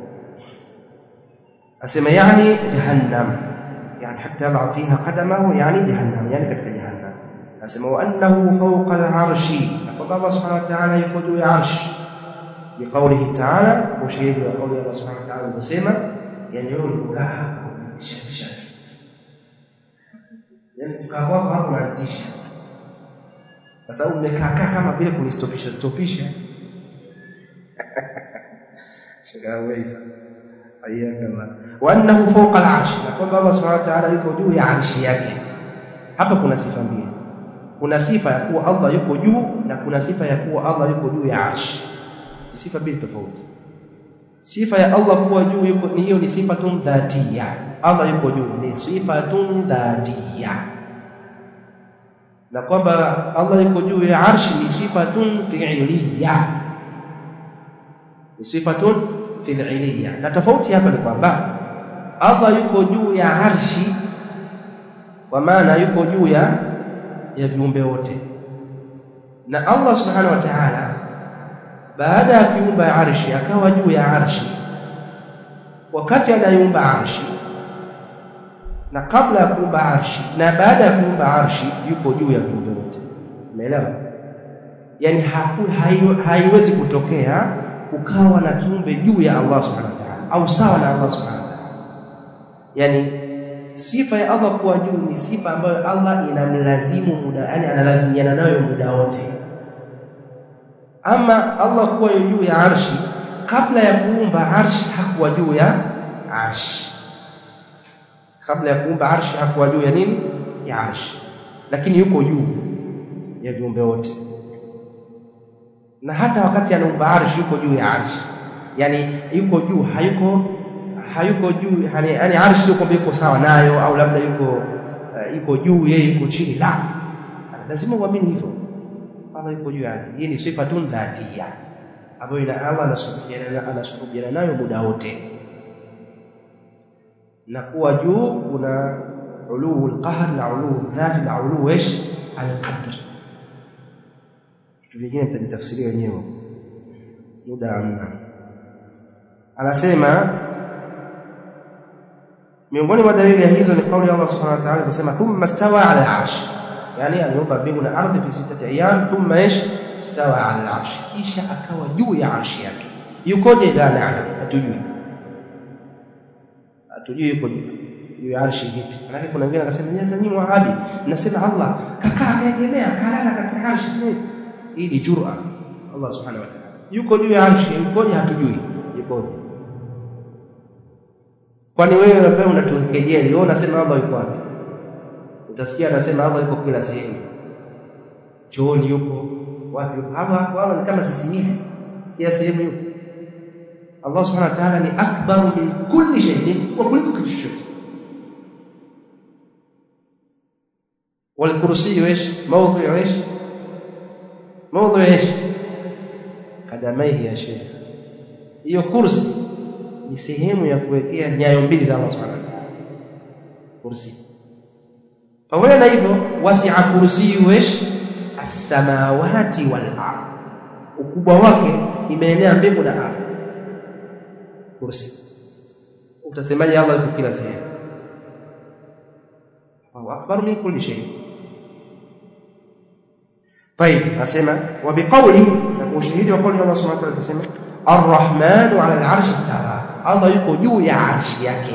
asema yani jahannam yani hatta ma fiha qadamahu yani jahannam yani katika jahannam Nasema wa annahu fawqa al-arshi, kwamba Allah subhanahu wa ta'ala yuko juu ya arshi. Biqaulihi ta'ala, ushahidi wa kauli Allah subhanahu wa ta'ala unasema, yani wewe unakaa hapa unatisha. Yani kukaa kwako hapo unatisha. Kwa sababu umekaa kama vile kunistopisha. Shikawaisa. Ayyaka. Wa annahu fawqa al-arsh, kwamba Allah subhanahu wa ta'ala yuko juu ya arshi yake. Hapa kuna sifa mbili. Kuna sifa ya kuwa Allah yuko juu na kuna sifa ya kuwa Allah yuko juu ya arshi. Ni sifa mbili tofauti. Sifa ya Allah kuwa juu yuko ni hiyo, ni sifatun dhatiyya. Allah yuko juu ni sifatun dhatiyya. Na kwamba Allah yuko juu ya arshi ni sifatun fi'liyya. Ni sifatun fi'liyya. Na tofauti hapa ni kwamba Allah yuko juu ya arshi kwa maana yuko juu ya viumbe wote. Na Allah subhanahu wa ta'ala baada ya kuumba arshi akawa juu ya arshi. Wakati anaumba arshi na kabla ya kuumba arshi na baada ya kuumba arshi yuko juu ya viumbe wote. Umeelewa? Yani haiwezi kutokea ukawa na kiumbe juu ya Allah subhanahu wa ta'ala au sawa na Allah subhanahu wa ta'ala. Yani sifa ya Allah kuwa juu ni sifa ambayo Allah inamlazimu muda, yani analazimiana nayo muda wote. Ama Allah kuwa juu ya arshi, kabla ya kuumba arshi hakuwa juu ya arshi. Kabla ya kuumba arshi hakuwa juu ya nini? Ya arshi. Lakini yuko juu ya viumbe wote. Na hata wakati anaumba arshi yuko juu ya arshi. Yani yuko juu, hayuko juu, yani arshi sio kwamba yuko sawa nayo au labda yuko juu yeye yuko chini. La. Lazima uamini hivyo. Allah yuko juu yake. Hii ni sifatun dhatiyya ambayo ila Allah anasuhubiana nayo muda wote. Na kuwa juu kuna ulul qahr na ulul dhat na ulul al-qadr. Vitu vingine mtajitafsiria wenyewe. Muda amna. Anasema miongoni mwa dalili hizo ni kauli ya Allah subhanahu wa ta'ala kusema thumma stawa 'ala al-'arsh. Yani aliumba mbingu na ardhi fi 6 ayyam thumma stawa 'ala al-'arsh, kisha akawa juu ya arshi yake. Yukoje? La na'lam, hatujui yuko juu ya arshi vipi. Maana kuna wengine akasema nyinyi nyinyi wahabi mnasema Allah kakaa kaegemea kalala katika arshi. Hii ni jur'a. Allah subhanahu wa ta'ala yuko juu ya arshi, yukoje? Hatujui yukoje. Kwani wewe ambaye unatukejeli wewe unasema Allah yuko wapi? Utasikia anasema Allah yuko kila sehemu. Chooni yuko, wapi yuko? Hapo ni kama sisi hivi. Kila sehemu yuko. Allah subhanahu wa ta'ala ni akbar min kulli shay'in wa kuliko kitu chochote. Wal kursi ايش؟ موضع ايش؟ موضع ايش؟ قدميه ya Sheikh. Hiyo kursi ni sehemu ya kuwekea nyayo mbili za Allah subhanahu wa ta'ala. Kursi. Pamoja na hivyo wasi'a kursiyyu as-samawati wal ardh. Ukubwa wake imeenea mbingu na ardhi. Kursi. Utasemaje Allah yuko kila sehemu? Wa akbar min kulli shay. طيب asema wa biqawli, na ushahidi wa kauli Allah subhanahu wa ta'ala asema ar-rahmanu 'ala al-'arshi istawa. Allah yuko juu ya arshi yake.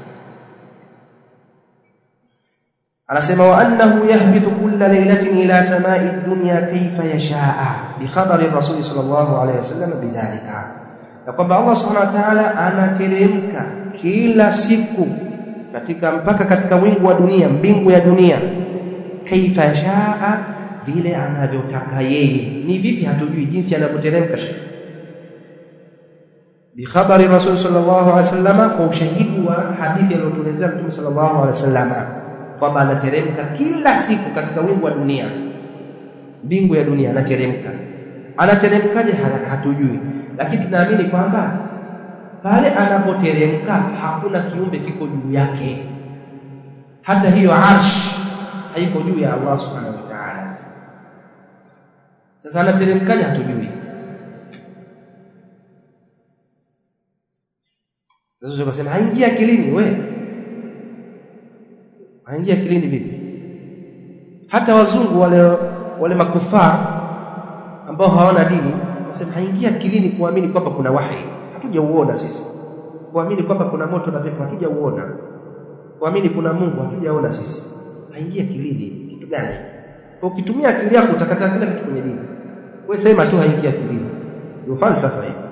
Anasema wa annahu yahbitu kulla laylatin ila sama'i ad-dunya kayfa yasha'a bi khabari rasul sallallahu alayhi wasallam bidhalika. Na kwamba Allah subhanahu wa ta'ala anateremka kila siku mpaka katika wingu wa dunia, mbingu ya dunia, kayfa yasha'a, vile anavyotaka yeye. Ni vipi? Hatujui jinsi anavyoteremka. Bi khabari rasul sallallahu alayhi wasallam, kwa ushahidi wa hadithi aliyotuelezea Mtume sallallahu alayhi wasallam kwamba anateremka kila siku katika wingu wa dunia, mbingu ya dunia anateremka. Anateremkaje? Hatujui, lakini tunaamini kwamba pale anapoteremka hakuna kiumbe kiko juu yake. Hata hiyo arsh haiko juu ya Allah subhanahu wa ta'ala. Sasa anateremkaje? Hatujui. Sasa ukasema haingia akilini wewe. Haingia akilini vipi? hata wazungu wale makufara ambao hawana dini wasema haingia akilini kuamini kwamba kuna wahi, hatujauona sisi. Kuamini kwamba kuna moto na pepo hatujauona. Kuamini kuna Mungu hatujaona sisi. Haingia akilini. Kitu gani? Ukitumia akili yako utakataa kila kitu kwenye dini. Wewe sema tu haingia akilini. Ndio falsafa hii.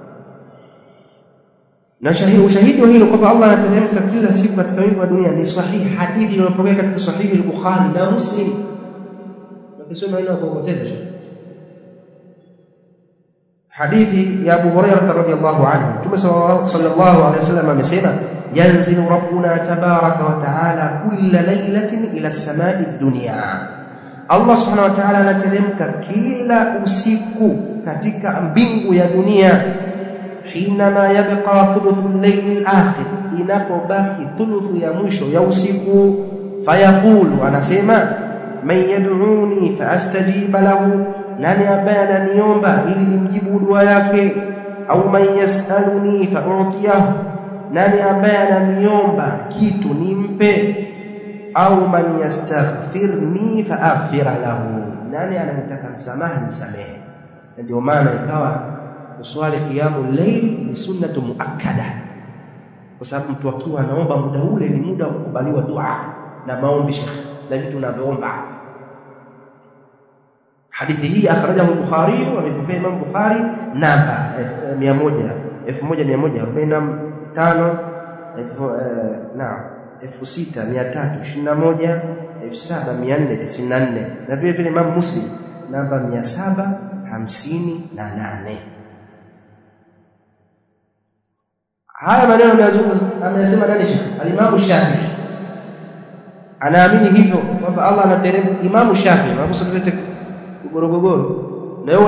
Na ushahidi wa hilo kwamba Allah anateremka kila siku katika wingu wa dunia ni sahihi, hadithi iliyopokea katika sahihi al-Bukhari na Muslim. Nakisoma hilo kwa kupoteza. Hadithi ya Abu Hurairah radhiyallahu anhu, Mtume sallallahu alayhi wasallam amesema, yanzilu rabbuna tabaraka wa taala kulla laylatin ila as-samai ad-dunya. Allah subhanahu wa ta'ala anateremka kila usiku katika mbingu ya dunia. Hinama yabqa thuluthul layl al-akhir, inapobaki thuluthu ya mwisho ya usiku. Fayaqulu, anasema, man yad'uni fa astajiba lahu, nani ambaye ananiomba ili nimjibu dua yake? Au man yasaluni fa u'tiyahu, nani ambaye ananiomba kitu nimpe? Au man yastaghfirni fa aghfira lahu, nani ananitaka msamaha nimsamehe. Ndio maana ikawa kuswali qiyamul layl ni sunnatu muakkada, kwa sababu mtu akiwa anaomba muda ule ni muda wa kukubaliwa dua na maombi na vitu unavyoomba. Hadithi hii akhrajahu al-Bukhari wa amepokea Imam Bukhari namba 1145 6321 7494, na vile vile Imam Muslim namba 758. Haya maneno amesema nani? Al-Imam Shafi'i anaamini hivyo kwamba Allah anateremka. Imam Shafi'i anakusema gogoro na wewe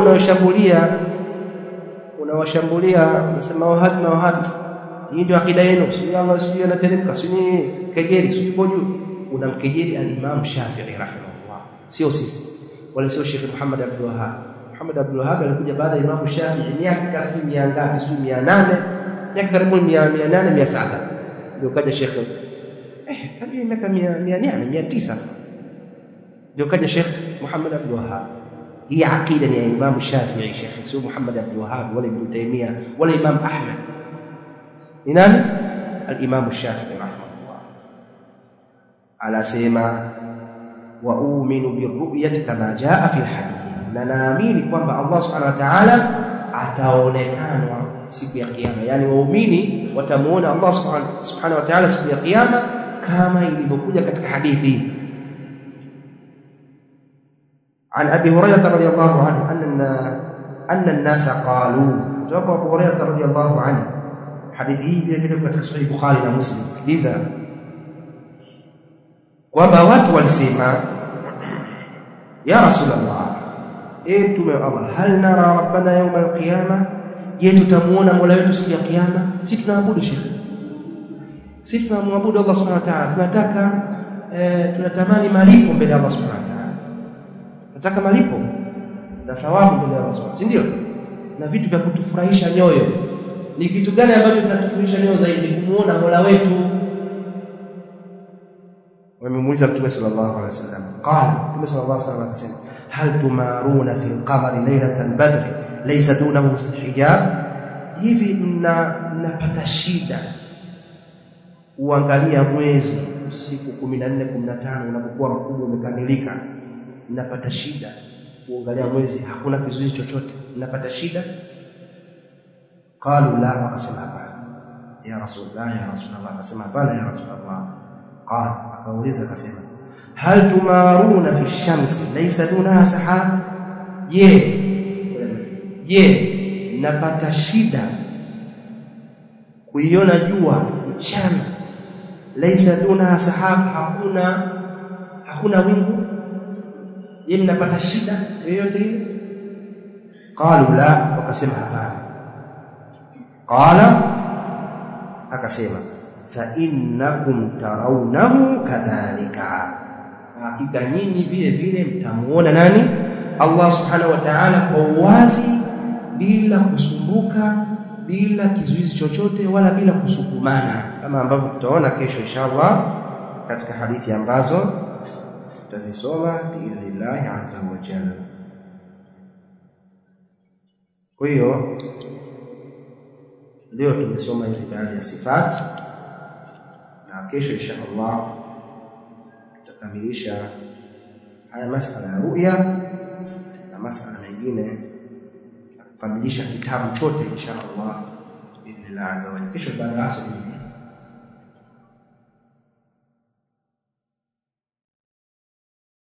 unawashambulia unasema wahad. Hii ndio akida yenu, si Allah sio anateremka, si ni kejeli, si tupo juu. Unamkejeli al-Imam Shafi'i rahimahullah, sio sisi wala sio Sheikh Muhammad Abdul Wahhab. Muhammad Abdul Wahhab alikuja baada ya Imam Shafi'i miaka si 800, miaka karibu 800 700, ndio kaja Sheikh kabla miaka 900 sasa ndio kaja Sheikh Muhammad Abdul Wahhab. Hii akida ni ya Imam Shafi'i, Sheikh sio Muhammad Abdul Wahhab wala Ibn Taymiyyah wala Imam Ahmad. Ni nani? Al-Imam Shafi'i rahimahullah. Anasema wa u'minu birru'yati kama jaa fi al-hadith, na naamini kwamba Allah subhanahu wa ta'ala ataonekana siku ya kiyama, yani waumini watamuona Allah subhanahu wa ta'ala siku ya kiyama kama ilivyokuja katika hadithi. عن أبي هريرة رضي الله عنه أن الناس قالوا، جاب أبو هريرة رضي الله عنه حديثه في صحيح البخاري ومسلم، sikiliza kwamba watu walisema, ya Rasulullah, mtume wa Allah, hal nara rabbana yawm al-qiyama, je tutamuona mola wetu siku ya kiyama? Sisi tunaabudu shekhi, sisi tunamwabudu Allah subhanahu wa ta'ala, tunataka tunatamani malipo mbele ya Allah subhanahu wa ta'ala, nataka malipo na thawabu mbele ya Allah, si ndio? Na vitu vya kutufurahisha nyoyo ni kitu gani ambacho kinatufurahisha nyoyo zaidi? Kumuona mola wetu. Wamemuuliza Mtume sallallahu alaihi wasallam, qala, Mtume sallallahu alaihi wasallam akasema, hal tumaruna fil qamari laylatal badri laysa dunahu hijab, hivi mnapata shida uangalia mwezi usiku 14 15 unapokuwa mkubwa umekamilika, mnapata shida kuangalia mwezi hakuna kizuizi chochote, mnapata shida? Qalu la, wakasema hapana ya Rasulullah, akasema hapana ya Rasulullah. Qala, akauliza akasema, hal tumaruna fi shamsi laysa dunaha sahab, je mnapata shida kuiona jua mchana, laysa dunaha sahab, hakuna wingu, je mnapata shida yoyote ile? Qalu la, wakasema hapana. Qala, akasema, fa innakum tarawnahu kadhalika, hakika nyinyi vile vile mtamuona nani? Allah subhanahu wa ta'ala kwa uwazi, bila kusumbuka, bila kizuizi chochote, wala bila kusukumana, kama ambavyo tutaona kesho inshallah katika hadithi ambazo tutazisoma biidhnillah azza wa jalla. Kwa hiyo leo tumesoma hizi baadhi ya sifati, na kesho inshallah tutakamilisha haya masala ya ru'ya na masala mengine, kukamilisha kitabu chote inshallah biidhnillah azza wa jalla. Kesho baada ya